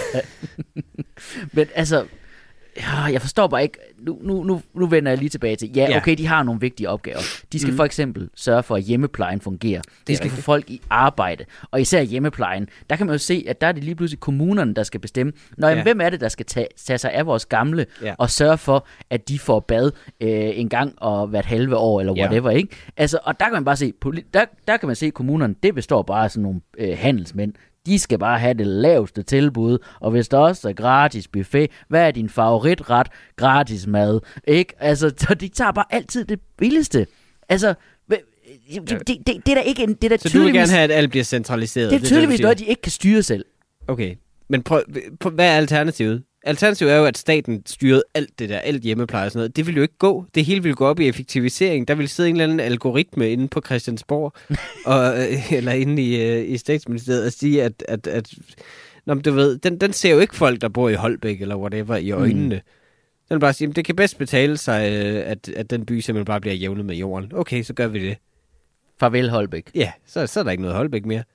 [SPEAKER 2] Men altså... Jeg forstår bare ikke, nu vender jeg lige tilbage til, okay, de har nogle vigtige opgaver. De skal for eksempel sørge for, at hjemmeplejen fungerer. De skal få folk i arbejde. Og især hjemmeplejen, der kan man jo se, at der er det lige pludselig kommunerne, der skal bestemme, hvem er det, der skal tage sig af vores gamle, og sørge for, at de får bad en gang og hvert halve år, eller whatever, ikke? Altså, og der kan man bare se, der kan man se, at kommunerne, det består bare af sådan nogle handelsmænd. De skal bare have det laveste tilbud, og hvis der også er gratis buffet, hvad er din favoritret? Gratis mad, ikke? Altså, så de tager bare altid det billigste. Altså, det er da ikke en... Det er
[SPEAKER 3] så du vil gerne have, at alt bliver centraliseret?
[SPEAKER 2] Det er tydeligvis noget, de ikke kan styre selv.
[SPEAKER 3] Okay, men prøv, hvad er alternativet? Alternativet er jo, at staten styrede alt det der, alt hjemmepleje og sådan noget. Det vil jo ikke gå. Det hele vil gå op i effektivisering. Der vil sidde en eller anden algoritme inde på Christiansborg, eller inde i Statsministeriet, og sige, at nå, du ved, den ser jo ikke folk, der bor i Holbæk eller whatever, i øjnene. Den vil bare sige, det kan bedst betale sig, at den by simpelthen bare bliver jævnet med jorden. Okay, så gør vi det.
[SPEAKER 2] Farvel Holbæk.
[SPEAKER 3] Ja, så er der ikke noget Holbæk mere.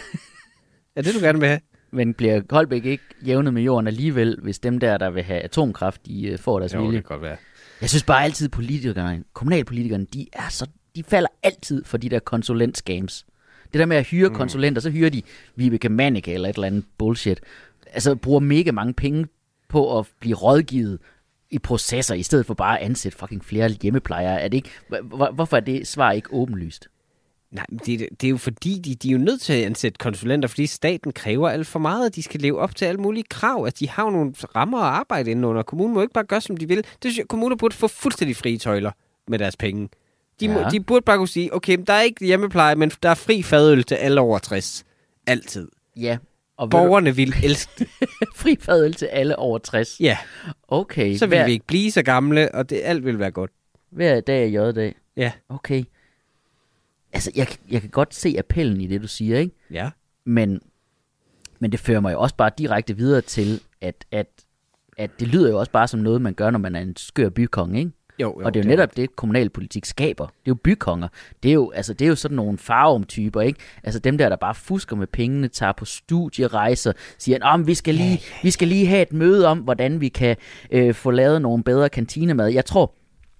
[SPEAKER 3] Er det, du gerne vil have?
[SPEAKER 2] Men bliver Holbæk ikke jævnet med jorden alligevel, hvis dem der vil have atomkraft, de får deres vilje?
[SPEAKER 3] Jo, det kan godt være.
[SPEAKER 2] Jeg synes bare altid, kommunalpolitikerne, de falder altid for de der konsulentskams. Det der med at hyre konsulenter, så hyrer de Vibeke Mannicke eller et eller andet bullshit. Altså bruger mega mange penge på at blive rådgivet i processer, i stedet for bare at ansætte fucking flere hjemmeplejere. Er det ikke, hvorfor er det svar ikke åbenlyst?
[SPEAKER 3] Nej, men det er jo fordi, de er jo nødt til at ansætte konsulenter, fordi staten kræver alt for meget, at de skal leve op til alle mulige krav, at de har jo nogle rammer at arbejde inden under. Kommunen må ikke bare gøre, som de vil. Det synes jeg, kommuner burde få fuldstændig frie tøjler med deres penge. De burde bare kunne sige, okay, der er ikke hjemmepleje, men der er fri fadøl til alle over 60. Altid.
[SPEAKER 2] Ja. Og
[SPEAKER 3] borgerne vil elske det.
[SPEAKER 2] Fri fadøl til alle over 60?
[SPEAKER 3] Ja.
[SPEAKER 2] Okay.
[SPEAKER 3] Så vil vi ikke blive så gamle, og alt vil være godt.
[SPEAKER 2] Hver dag er J-dag?
[SPEAKER 3] Ja.
[SPEAKER 2] Okay. Altså, jeg kan godt se appellen i det, du siger, ikke?
[SPEAKER 3] Ja.
[SPEAKER 2] Men det fører mig jo også bare direkte videre til, at det lyder jo også bare som noget, man gør, når man er en skør bykonge, ikke?
[SPEAKER 3] Jo,
[SPEAKER 2] og det er jo netop det, kommunalpolitik skaber. Det er jo bykonger. Det er jo sådan nogle farumtyper, ikke? Altså dem der bare fusker med pengene, tager på studierejser, siger, vi skal lige have et møde om, hvordan vi kan få lavet nogle bedre kantinemad. Jeg tror,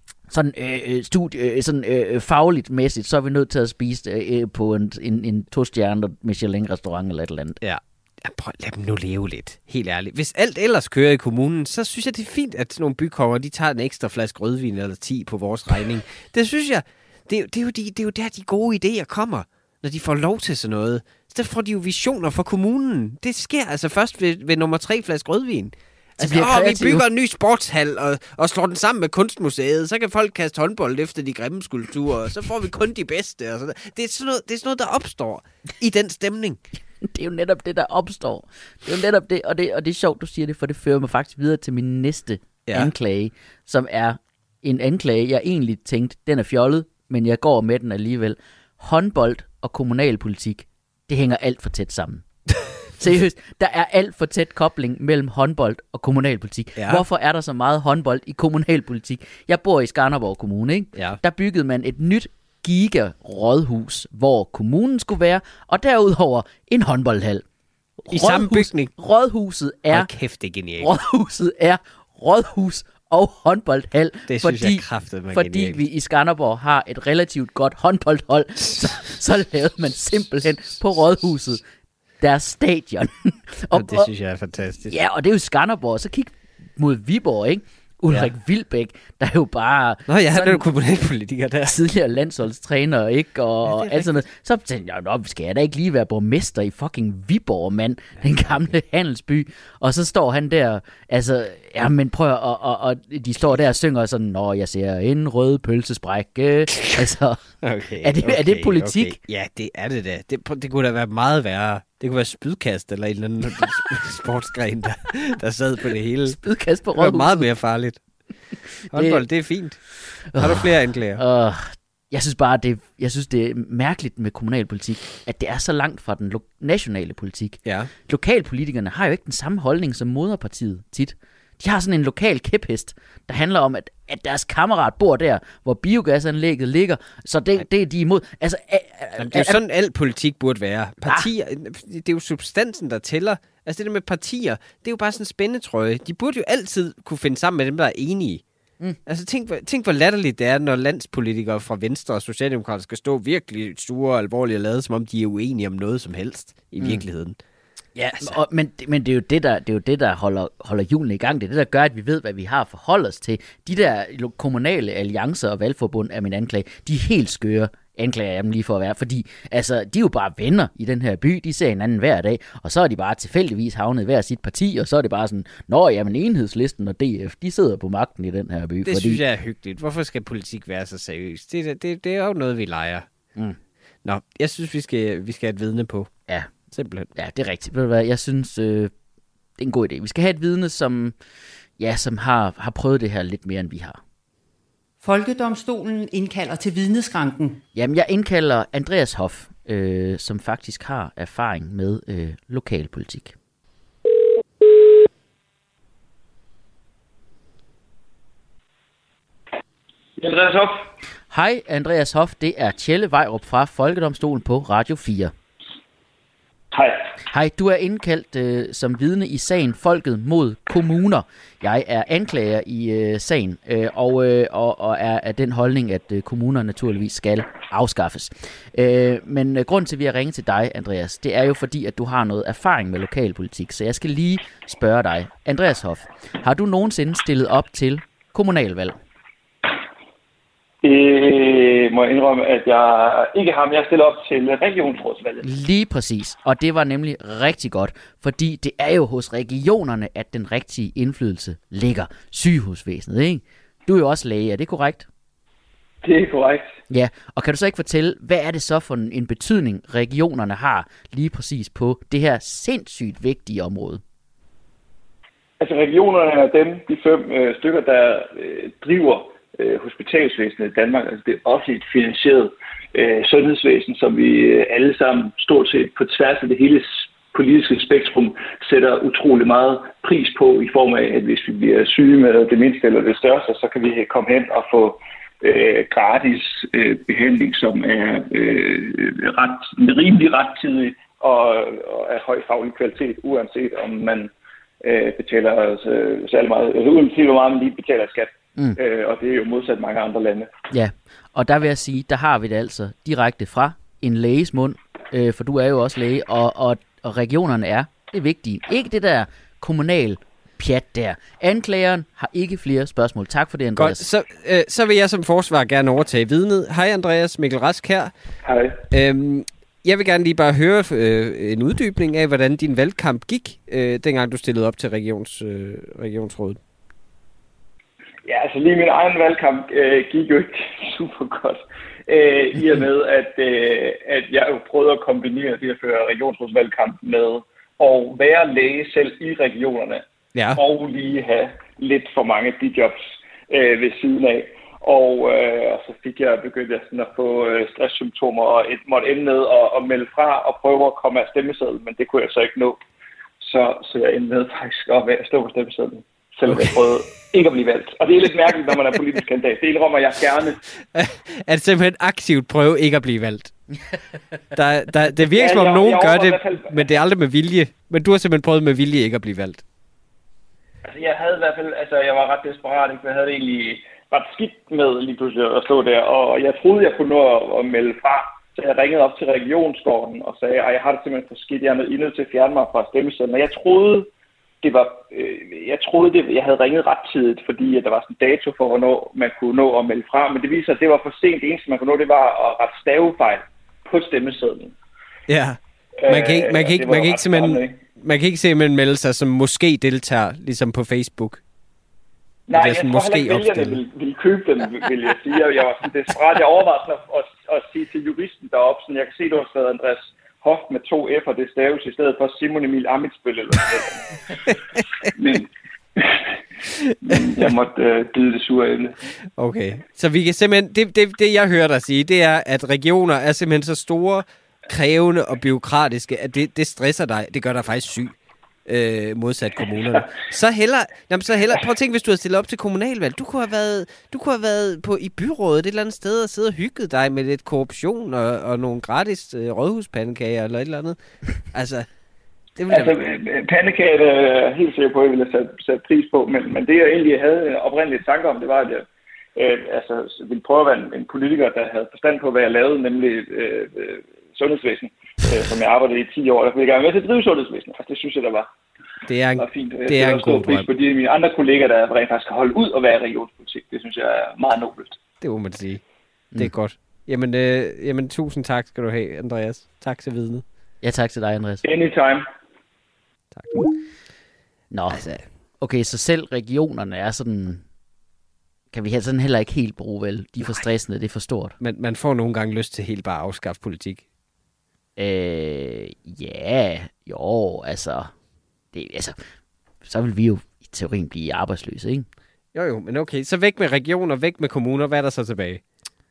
[SPEAKER 2] sådan fagligt mæssigt, så er vi nødt til at spise på en 2-stjernet Michelin-restaurant eller et eller andet.
[SPEAKER 3] Ja. Lad dem nu leve lidt, helt ærligt. Hvis alt ellers kører i kommunen, så synes jeg, det er fint, at nogle bykonger, de tager en ekstra flaske rødvin eller 10 på vores regning. Det synes jeg, det er jo der, de gode idéer kommer, når de får lov til sådan noget. Så får de jo visioner for kommunen. Det sker altså først ved nummer 3 flaske rødvin. Altså, vi bygger en ny sportshal og slår den sammen med kunstmuseet, så kan folk kaste håndbold efter de grimme skulpturer, og så får vi kun de bedste. Og sådan. Det er sådan noget, der opstår i den stemning.
[SPEAKER 2] Det er jo netop det, der opstår. Det er jo netop det, og det er sjovt, du siger det, for det fører mig faktisk videre til min næste anklage, som er en anklage, jeg egentlig tænkte, den er fjollet, men jeg går med den alligevel. Håndbold og kommunalpolitik, det hænger alt for tæt sammen. Seriøst, der er alt for tæt kobling mellem håndbold og kommunalpolitik. Ja. Hvorfor er der så meget håndbold i kommunalpolitik? Jeg bor i Skanderborg Kommune, ikke? Ja. Der byggede man et nyt giga-rådhus, hvor kommunen skulle være, og derudover en håndboldhal.
[SPEAKER 3] I samme bygning?
[SPEAKER 2] Rådhuset er...
[SPEAKER 3] kæft, det er genialt.
[SPEAKER 2] Rådhuset er rådhus og håndboldhal,
[SPEAKER 3] Det synes jeg kraftedeme er
[SPEAKER 2] fordi
[SPEAKER 3] genialt.
[SPEAKER 2] vi i Skanderborg har et relativt godt håndboldhold, så lavede man simpelthen på Rådhuset deres stadion.
[SPEAKER 3] Det synes jeg er fantastisk.
[SPEAKER 2] Ja, og det er jo Skanderborg, så kig mod Viborg, ikke? Ulrik Wilbæk, der er jo bare...
[SPEAKER 3] Nå ja, han er jo kommunalpolitiker der.
[SPEAKER 2] Tidligere landsholdstræner, ikke? Og alt sådan noget. Så tænkte jeg, skal jeg da ikke lige være borgmester i fucking Viborg, mand? Den gamle handelsby. Og så står han der, altså... Ja, men prøv og de står der og synger sådan, når jeg ser en rød pølsesprække. Altså,
[SPEAKER 3] okay,
[SPEAKER 2] er det politik?
[SPEAKER 3] Okay. Ja, det er det da. Det kunne da være meget værre. Det kunne være spydkast eller en eller anden sportsgren, der sad på det hele.
[SPEAKER 2] Spydkast på
[SPEAKER 3] Rådhuset. Det var meget mere farligt. Håndbold, det er fint. Har du flere anklager?
[SPEAKER 2] Jeg synes bare, det er mærkeligt med kommunalpolitik, at det er så langt fra den nationale politik.
[SPEAKER 3] Ja.
[SPEAKER 2] Lokalpolitikerne har jo ikke den samme holdning som moderpartiet tit. De har sådan en lokal kæphest, der handler om, at deres kammerat bor der, hvor biogasanlægget ligger, så det er de imod. Altså,
[SPEAKER 3] det er jo sådan, al politik burde være. Partier, det er jo substansen, der tæller. Altså det der med partier, det er jo bare sådan en spændetrøje. De burde jo altid kunne finde sammen med dem, der er enige. Altså tænk hvor latterligt det er, når landspolitikere fra Venstre og Socialdemokrater skal stå virkelig store og alvorlige og lade, som om de er uenige om noget som helst i virkeligheden.
[SPEAKER 2] Ja, men det er jo det, der holder hjulene i gang. Det er det, der gør, at vi ved, hvad vi har at forholde os til. De der kommunale alliancer og valgforbund er min anklage. De er helt skøre, anklager jeg dem lige for at være. Fordi altså, de er jo bare venner i den her by. De ser hinanden hver dag. Og så er de bare tilfældigvis havnet i hver sit parti. Og så er det bare sådan, jamen Enhedslisten og DF, de sidder på magten i den her by.
[SPEAKER 3] Det synes jeg er hyggeligt. Hvorfor skal politik være så seriøst? Det er jo noget, vi leger. Nå, jeg synes, vi skal have et vidne på.
[SPEAKER 2] Ja.
[SPEAKER 3] Simpelthen.
[SPEAKER 2] Ja, det er rigtigt. Ved du hvad, jeg synes, det er en god idé. Vi skal have et vidne, som har prøvet det her lidt mere, end vi har.
[SPEAKER 1] Folkedomstolen indkalder til vidneskranken.
[SPEAKER 2] Jamen, jeg indkalder Andreas Hoff, som faktisk har erfaring med lokalpolitik.
[SPEAKER 5] Andreas Hoff.
[SPEAKER 2] Hej, Andreas Hoff. Det er Tjelle Vejrup fra Folkedomstolen på Radio 4.
[SPEAKER 5] Hej.
[SPEAKER 2] Hej, du er indkaldt som vidne i sagen Folket mod kommuner. Jeg er anklager i sagen, og er af den holdning, at kommuner naturligvis skal afskaffes. Men grund til, at vi har ringet til dig, Andreas, det er jo fordi, at du har noget erfaring med lokalpolitik. Så jeg skal lige spørge dig. Andreas Hoff, har du nogensinde stillet op til kommunalvalg?
[SPEAKER 5] Må jeg indrømme, at jeg ikke har, men jeg stiller op til regionsrådsvalget.
[SPEAKER 2] Lige præcis, og det var nemlig rigtig godt, fordi det er jo hos regionerne, at den rigtige indflydelse ligger. Sygehusvæsenet, ikke? Du er jo også læge, er det korrekt?
[SPEAKER 5] Det er korrekt.
[SPEAKER 2] Ja, og kan du så ikke fortælle, hvad er det så for en betydning, regionerne har lige præcis på det her sindssygt vigtige område?
[SPEAKER 5] Altså regionerne er dem, de 5 stykker, der driver hospitalsvæsenet i Danmark, altså det offentligt finansieret sundhedsvæsen, som vi alle sammen stort set på tværs af det hele politiske spektrum sætter utrolig meget pris på, i form af, at hvis vi bliver syge med det mindste eller det største, så kan vi komme hen og få gratis behandling, som er rimelig rettidig og af høj faglig kvalitet, uanset om man betaler særlig meget, altså uanset hvor meget man lige betaler skat. Og det er jo modsat mange andre lande.
[SPEAKER 2] Ja, og der vil jeg sige, der har vi det altså direkte fra en læges mund, for du er jo også læge, og regionerne er det vigtige. Ikke det der kommunal pjat der. Anklageren har ikke flere spørgsmål. Tak for det, Andreas.
[SPEAKER 3] Godt, så vil jeg som forsvar gerne overtage vidnet. Hej Andreas, Mikkel Rask her.
[SPEAKER 5] Hej.
[SPEAKER 3] Jeg vil gerne lige bare høre en uddybning af, hvordan din valgkamp gik, dengang du stillede op til regionsrådet.
[SPEAKER 5] Ja, altså lige min egen valgkamp gik jo ikke super godt. I og med, at jeg jo prøvede at kombinere det at føre regionsrådsvalgkamp med at være læge selv i regionerne. Ja. Og lige have lidt for mange jobs ved siden af. Og så begyndte jeg sådan at få stresssymptomer og måtte ende med at melde fra og prøve at komme af stemmesedlen, men det kunne jeg så ikke nå. Så jeg endte med faktisk at stå på stemmesedlen. selvom jeg prøvede ikke at blive valgt. Og det er lidt mærkeligt, når man er politisk kandidat. Det indrømmer jeg gerne.
[SPEAKER 3] At simpelthen aktivt prøve ikke at blive valgt. Det virker som om nogen gør det, men det er aldrig med vilje. Men du har simpelthen prøvet med vilje ikke at blive valgt.
[SPEAKER 5] Altså, jeg havde i hvert fald, jeg var ret desperat, ikke? Jeg havde det egentlig ret skidt med lige pludselig at stå der, og jeg troede, jeg kunne nå at melde fra. Så jeg ringede op til regionsgården og sagde, at jeg har det simpelthen for skidt, jeg er nødt til at fjerne mig fra stemmesedlen. Og jeg troede, jeg havde ringet ret tidligt, fordi at der var sådan en dato for, hvornår man kunne nå at melde fra. Men det viser, at det var for sent. Det eneste, man kunne nå, det var at rette stavefejl på stemmesedlen.
[SPEAKER 3] Ja, man kan ikke simpelthen melde sig, som måske deltager, ligesom på Facebook.
[SPEAKER 5] Nej, jeg tror heller ikke, vælgerne ville købe den, vil jeg sige. Jeg var sådan desperat. Jeg overvejede sådan at sige til juristen deroppe, sådan, jeg kan se, du har skrevet Andreas Hoff med 2 F'er, det staves i stedet for Simon Emil Amitsbøl eller sådan. Men jeg måtte bide det sure æble.
[SPEAKER 3] Okay, så vi kan simpelthen, det jeg hører dig sige, det er, at regioner er simpelthen så store, krævende og byråkratiske, at det stresser dig. Det gør dig faktisk syg. Modsat kommunerne. Så hellere, prøv at tænke, hvis du havde stillet op til kommunalvalg. Du kunne have været i byrådet et eller andet sted og sidde og hygget dig med lidt korruption og nogle gratis rådhuspandekager eller et eller andet. Altså, det ville
[SPEAKER 5] pandekager er helt sikker på, at jeg ville sætte pris på, men det jeg egentlig havde oprindeligt tanke om, det var, at jeg ville prøve at være en politiker, der havde forstand på, hvad jeg lavede, nemlig sundhedsvæsen, som jeg arbejdede i 10 år. Der ville jeg gerne med til at drive sundhedsvæsen. Altså, det synes jeg, der var fint.
[SPEAKER 3] Det er en god drøm.
[SPEAKER 5] Fordi mine andre kolleger, der rent faktisk kan holde ud og være i regionspolitik, det synes jeg er meget nobelt. Det
[SPEAKER 3] må man sige. Det er godt. Jamen, tusind tak skal du have, Andreas. Tak til vidnet.
[SPEAKER 2] Ja, tak til dig, Andreas.
[SPEAKER 5] Anytime.
[SPEAKER 3] Tak.
[SPEAKER 2] Nå, okay, så selv regionerne er sådan... Kan vi sådan heller ikke helt bruge, vel? De er for stressende, det er for stort.
[SPEAKER 3] Men man får nogle gange lyst til helt bare at afskaffe politik. Så vil vi jo i teorien blive arbejdsløse, ikke? Jo, men okay. Så væk med regioner, væk med kommuner. Hvad er der så tilbage?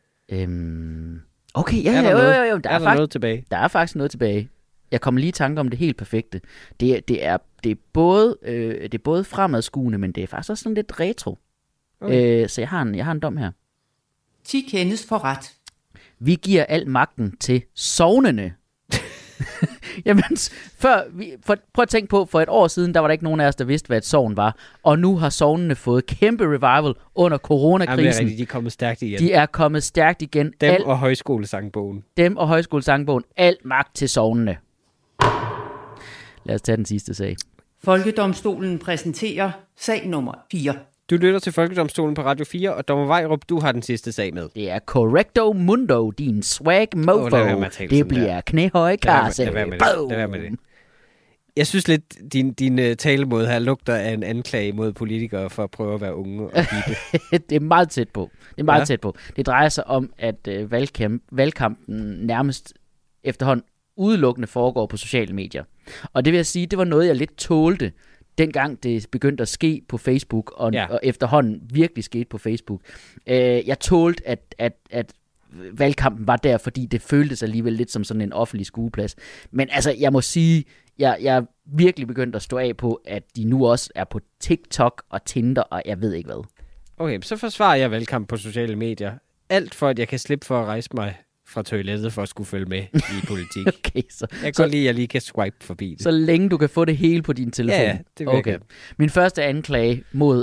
[SPEAKER 2] Okay, ja, jo.
[SPEAKER 3] Der er noget tilbage.
[SPEAKER 2] Der er faktisk noget tilbage. Jeg kommer lige i tanke om det helt perfekte. Det er både fremadskuende, men det er faktisk også sådan lidt retro. Okay. Så jeg har en dom her.
[SPEAKER 1] 10 kendes for ret.
[SPEAKER 2] Vi giver al magten til sognene. Jamen, prøv at tænke på, for et år siden, der var der ikke nogen af os, der vidste, hvad et sogn var. Og nu har sognene fået kæmpe revival under coronakrisen.
[SPEAKER 3] Jamen, de er kommet stærkt igen.
[SPEAKER 2] De er kommet stærkt igen.
[SPEAKER 3] Og højskolesangbogen.
[SPEAKER 2] Al magt til sognene. Lad os tage den sidste sag.
[SPEAKER 1] Folkedomstolen præsenterer sag nummer 4.
[SPEAKER 3] Du lytter til Folkedomstolen på Radio 4, og Dommer Vejrup, du har den sidste sag med.
[SPEAKER 2] Det er Correcto Mundo, din swag mofo. Det bliver knæhøje karse.
[SPEAKER 3] Lad være med det. Jeg synes lidt, din talemåde her lugter af en anklage mod politikere for at prøve at være unge og hippe.
[SPEAKER 2] Det er meget tæt på. Tæt på. Det drejer sig om, at valgkampen nærmest efterhånden udelukkende foregår på sociale medier. Og det vil jeg sige, det var noget, jeg lidt tålte, dengang det begyndte at ske på Facebook, og efterhånden virkelig skete på Facebook. Jeg tålte, at valgkampen var der, fordi det føltes alligevel lidt som sådan en offentlig skueplads. Men altså, jeg må sige, jeg er virkelig begyndt at stå af på, at de nu også er på TikTok og Tinder, og jeg ved ikke hvad.
[SPEAKER 3] Okay, så forsvarer jeg valgkamp på sociale medier. Alt for, at jeg kan slippe for at rejse mig fra toilettet for at skulle følge med i politik.
[SPEAKER 2] Okay,
[SPEAKER 3] jeg kan godt lide, at jeg lige kan swipe forbi det.
[SPEAKER 2] Så længe du kan få det hele på din telefon.
[SPEAKER 3] Ja, det vil okay.
[SPEAKER 2] Min første anklage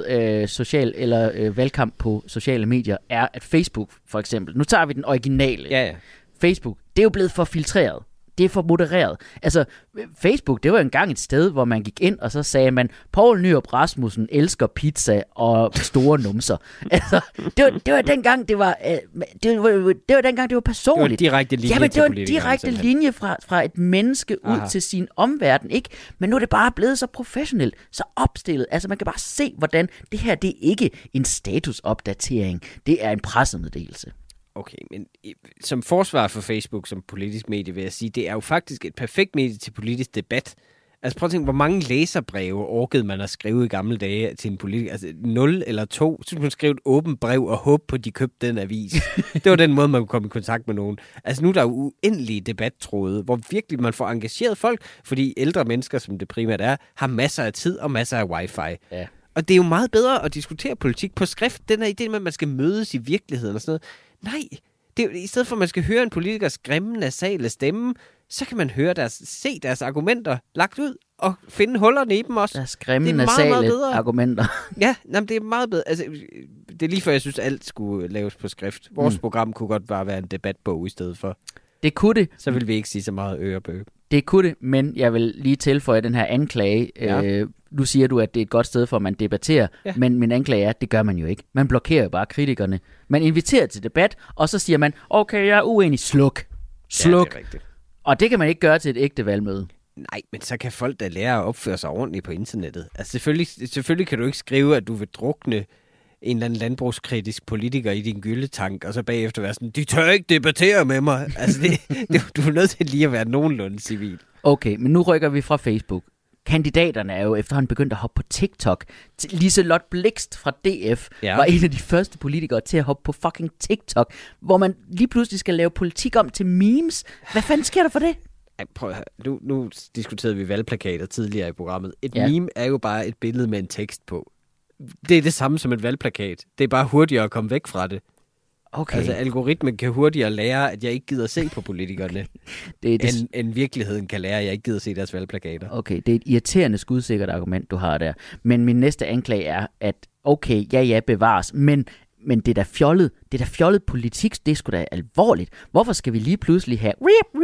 [SPEAKER 2] mod valgkamp på sociale medier er, at Facebook for eksempel, nu tager vi den originale.
[SPEAKER 3] Ja.
[SPEAKER 2] Facebook, det er jo blevet for filtreret. Det er for modereret. Altså, Facebook, det var engang et sted, hvor man gik ind, og så sagde man, Poul Nyrup Rasmussen elsker pizza og store numser. Altså, det var dengang, det var dengang, det var personligt.
[SPEAKER 3] Det var en direkte linje.
[SPEAKER 2] Jamen, det var en direkte linje fra et menneske ud til sin omverden, ikke? Men nu er det bare blevet så professionelt, så opstillet. Altså, man kan bare se, hvordan det her, det er ikke en statusopdatering. Det er en pressemeddelelse.
[SPEAKER 3] Okay, men som forsvar for Facebook som politisk medie, vil jeg sige, det er jo faktisk et perfekt medie til politisk debat. Altså prøv at tænke, hvor mange læserbrev orkede man at skrive i gamle dage til en politiker? Altså 0 eller 2, så man skrev et åbent brev og håbe på, at de købte den avis. Det var den måde, man kunne komme i kontakt med nogen. Altså nu er der jo uendelige debattråde, hvor virkelig man får engageret folk, fordi ældre mennesker, som det primært er, har masser af tid og masser af wifi.
[SPEAKER 2] Ja.
[SPEAKER 3] Og det er jo meget bedre at diskutere politik på skrift. Den her idé med, at man skal mødes i virkeligheden og sådan noget. Nej, det er, i stedet for, at man skal høre en politikers grimme, nasale stemme, så kan man se deres argumenter lagt ud og finde hullerne i dem også.
[SPEAKER 2] Deres grimme, nasale argumenter.
[SPEAKER 3] Ja, det er meget bedre. Altså, det er lige før, jeg synes, at alt skulle laves på skrift. Vores program kunne godt bare være en debatbog i stedet for.
[SPEAKER 2] Det kunne det.
[SPEAKER 3] Så vil vi ikke sige så meget ørebøge.
[SPEAKER 2] Det kunne det, men jeg vil lige tilføje den her anklage. Ja. Nu siger du, at det er et godt sted for, at man debatterer, men min anklage er, at det gør man jo ikke. Man blokerer jo bare kritikerne. Man inviterer til debat, og så siger man, okay, jeg er uenig, sluk.
[SPEAKER 3] Ja, det er rigtigt.
[SPEAKER 2] Og det kan man ikke gøre til et ægte valgmøde.
[SPEAKER 3] Nej, men så kan folk da lære at opføre sig ordentligt på internettet. Altså selvfølgelig kan du ikke skrive, at du vil drukne en eller anden landbrugskritisk politiker i din gyldetank, og så bagefter være sådan, de tør ikke debattere med mig. Altså, du er nødt til lige at være nogenlunde civil.
[SPEAKER 2] Okay, men nu rykker vi fra Facebook. Kandidaterne er jo efterhånden begyndt at hoppe på TikTok. Liselott Blixt fra DF var en af de første politikere til at hoppe på fucking TikTok, hvor man lige pludselig skal lave politik om til memes. Hvad fanden sker der for det?
[SPEAKER 3] Ej, prøv at høre. Nu diskuterede vi valgplakater tidligere i programmet. Et meme er jo bare et billede med en tekst på. Det er det samme som et valgplakat. Det er bare hurtigere at komme væk fra det.
[SPEAKER 2] Okay.
[SPEAKER 3] Altså, algoritmen kan hurtigere lære, at jeg ikke gider se på politikerne, end virkeligheden kan lære, at jeg ikke gider se deres valgplakater.
[SPEAKER 2] Okay, det er et irriterende skudsikkert argument, du har der. Men min næste anklage er, at okay, ja, bevares, men det er da fjollet. Det er da fjollet politik, det er sgu da alvorligt. Hvorfor skal vi lige pludselig have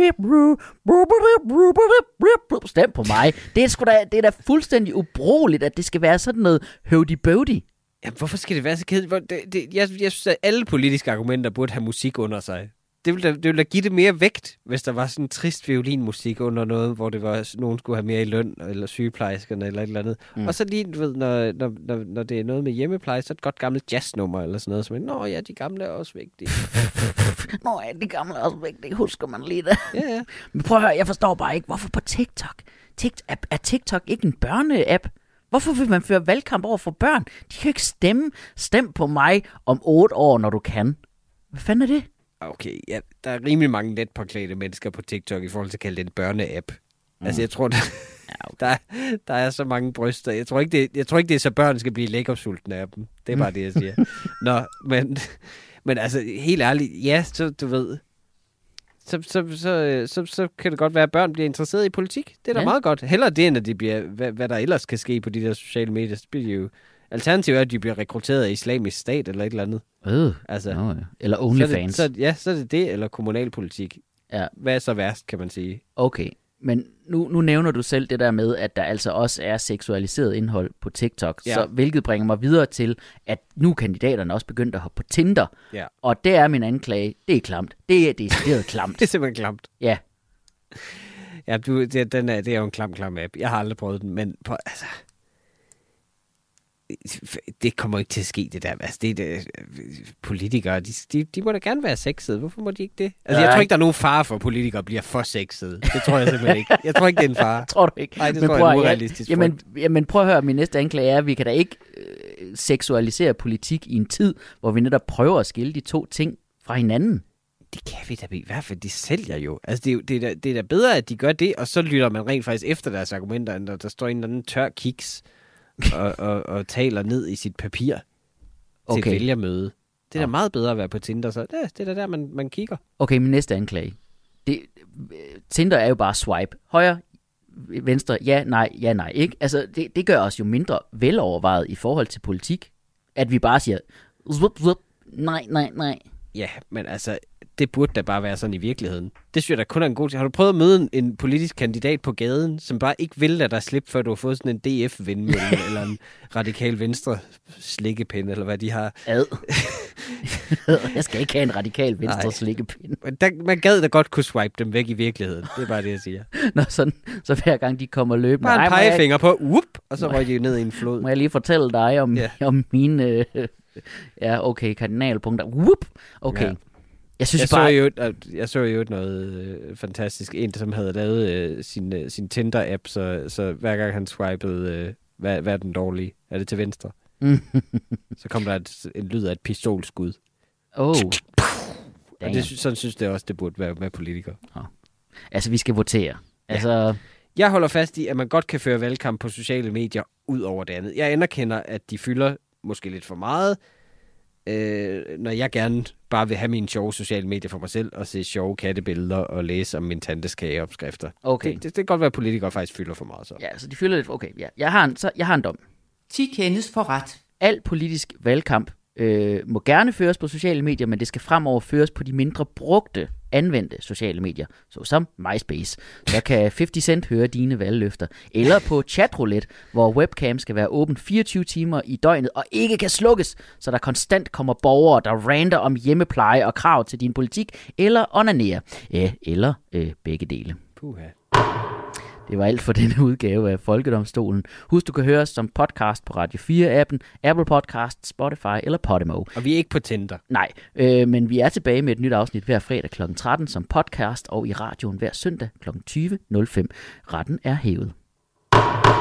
[SPEAKER 2] stem på mig? Det er da fuldstændig ubrugeligt, at det skal være sådan noget høvdi-bøvdi.
[SPEAKER 3] Ja, hvorfor skal det være så kedeligt? Jeg synes, at alle politiske argumenter burde have musik under sig. Det ville da give det mere vægt, hvis der var sådan trist violinmusik under noget, hvor det var, nogen skulle have mere i løn, eller sygeplejerskerne, eller et eller andet. Og så lige, du ved, når det er noget med hjemmepleje, så er et godt gammelt jazznummer, eller sådan noget, som nå ja, de gamle er også vigtige.
[SPEAKER 2] Nå ja, de gamle er også vigtige, husker man lige det.
[SPEAKER 3] Ja.
[SPEAKER 2] Men prøv at høre, jeg forstår bare ikke, hvorfor på TikTok? Er TikTok ikke en børne-app? Hvorfor vil man føre valgkamp over for børn? De kan jo ikke stemme. Stem på mig om 8 år, når du kan. Hvad fanden er det?
[SPEAKER 3] Okay, ja, der er rimelig mange letpåklædte mennesker på TikTok i forhold til at kalde det en børne-app. Altså, jeg tror, der er så mange bryster. Jeg tror ikke, det er så børn skal blive lækkersultne af dem. Det er bare det, jeg siger. Nå, men altså, helt ærligt, ja, så du ved, så kan det godt være, at børn bliver interesseret i politik. Det er da meget godt. Hellere det, end at de bliver, hvad der ellers kan ske på de der sociale medier. Så bliver de jo, alternativet er, at de bliver rekrutteret af Islamisk Stat eller et eller andet. Altså,
[SPEAKER 2] eller OnlyFans.
[SPEAKER 3] Så er det, eller kommunalpolitik. Ja. Hvad er så værst, kan man sige?
[SPEAKER 2] Okay, men nu nævner du selv det der med, at der altså også er seksualiseret indhold på TikTok, så hvilket bringer mig videre til, at nu kandidaterne også begyndt at hoppe på Tinder, og det er min anklage, det er klamt. Det er decideret klamt.
[SPEAKER 3] Det er simpelthen klamt.
[SPEAKER 2] Ja.
[SPEAKER 3] Ja, det er jo en klam app. Jeg har aldrig prøvet den, men altså, det kommer ikke til at ske, det der. Altså, politikere, de må da gerne være sexede. Hvorfor må de ikke det? Altså, jeg tror ikke, der er nogen fare for, at politikere bliver for sexede. Det tror jeg simpelthen ikke. Jeg tror ikke, det er en fare.
[SPEAKER 2] Tror du ikke?
[SPEAKER 3] Nej, det tror jeg er urealistisk.
[SPEAKER 2] Jamen, prøv at høre, min næste anklage er, at vi kan da ikke seksualisere politik i en tid, hvor vi netop prøver at skille de to ting fra hinanden.
[SPEAKER 3] Det kan vi da i hvert fald, de sælger jo. Altså, det er da bedre, at de gør det, og så lytter man rent faktisk efter deres argumenter, end der står en eller anden tør kiks og taler ned i sit papir til et vælgermøde. Det er da meget bedre at være på Tinder, så det er da der, man kigger.
[SPEAKER 2] Okay, min næste anklage. Tinder er jo bare swipe. Højre, venstre, ja, nej, ikke? Altså, det gør os jo mindre velovervejet i forhold til politik, at vi bare siger, nej.
[SPEAKER 3] Ja, men altså, det burde da bare være sådan i virkeligheden. Det synes jeg da kun er en god ting. Har du prøvet at møde en politisk kandidat på gaden, som bare ikke vil lade dig slippe, før du har fået sådan en DF-vindmølle, eller en radikal venstre slikkepind, eller hvad de har?
[SPEAKER 2] Jeg skal ikke have en radikal venstre slikkepind.
[SPEAKER 3] Man gad da godt kunne swipe dem væk i virkeligheden. Det er bare det, jeg siger.
[SPEAKER 2] Nå, så hver gang de kommer løbende.
[SPEAKER 3] Bare en pegefinger på, og så røg de ned i en flod.
[SPEAKER 2] Må jeg lige fortælle dig om mine... kardinalpunkter. Okay. Ja.
[SPEAKER 3] Jeg så jo noget fantastisk. En, som havde lavet sin Tinder-app, så hver gang han swipede, hvad er den dårlige? Er det til venstre? Så kom der en lyd af et pistolskud. Og sådan synes det også, det burde være med politikere.
[SPEAKER 2] Altså, vi skal votere. Altså...
[SPEAKER 3] Jeg holder fast i, at man godt kan føre valgkamp på sociale medier ud over det andet. Jeg anerkender, at de fylder måske lidt for meget, når jeg gerne bare vil have mine sjove sociale medier for mig selv, og se sjove kattebilleder og læse om min tantes kageopskrifter.
[SPEAKER 2] Okay.
[SPEAKER 3] Det kan godt være, at politikere faktisk fylder for meget så.
[SPEAKER 2] Ja, så de fylder lidt. Okay, ja. Jeg har en dom.
[SPEAKER 1] 10 kendes for ret.
[SPEAKER 2] Al politisk valgkamp må gerne føres på sociale medier, men det skal fremover føres på de mindre brugte, anvendte sociale medier, såsom MySpace. Der kan 50 Cent høre dine valgløfter. Eller på chatroulette, hvor webcam skal være åben 24 timer i døgnet og ikke kan slukkes, så der konstant kommer borgere, der ranter om hjemmepleje og krav til din politik, eller onanerer. Eller begge dele.
[SPEAKER 3] Puha.
[SPEAKER 2] Det var alt for denne udgave af Folkedomstolen. Husk, du kan høre os som podcast på Radio 4-appen, Apple Podcast, Spotify eller Podimo.
[SPEAKER 3] Og vi er ikke på Tinder.
[SPEAKER 2] Nej, men vi er tilbage med et nyt afsnit hver fredag kl. 13 som podcast og i radioen hver søndag kl. 20.05. Retten er hævet.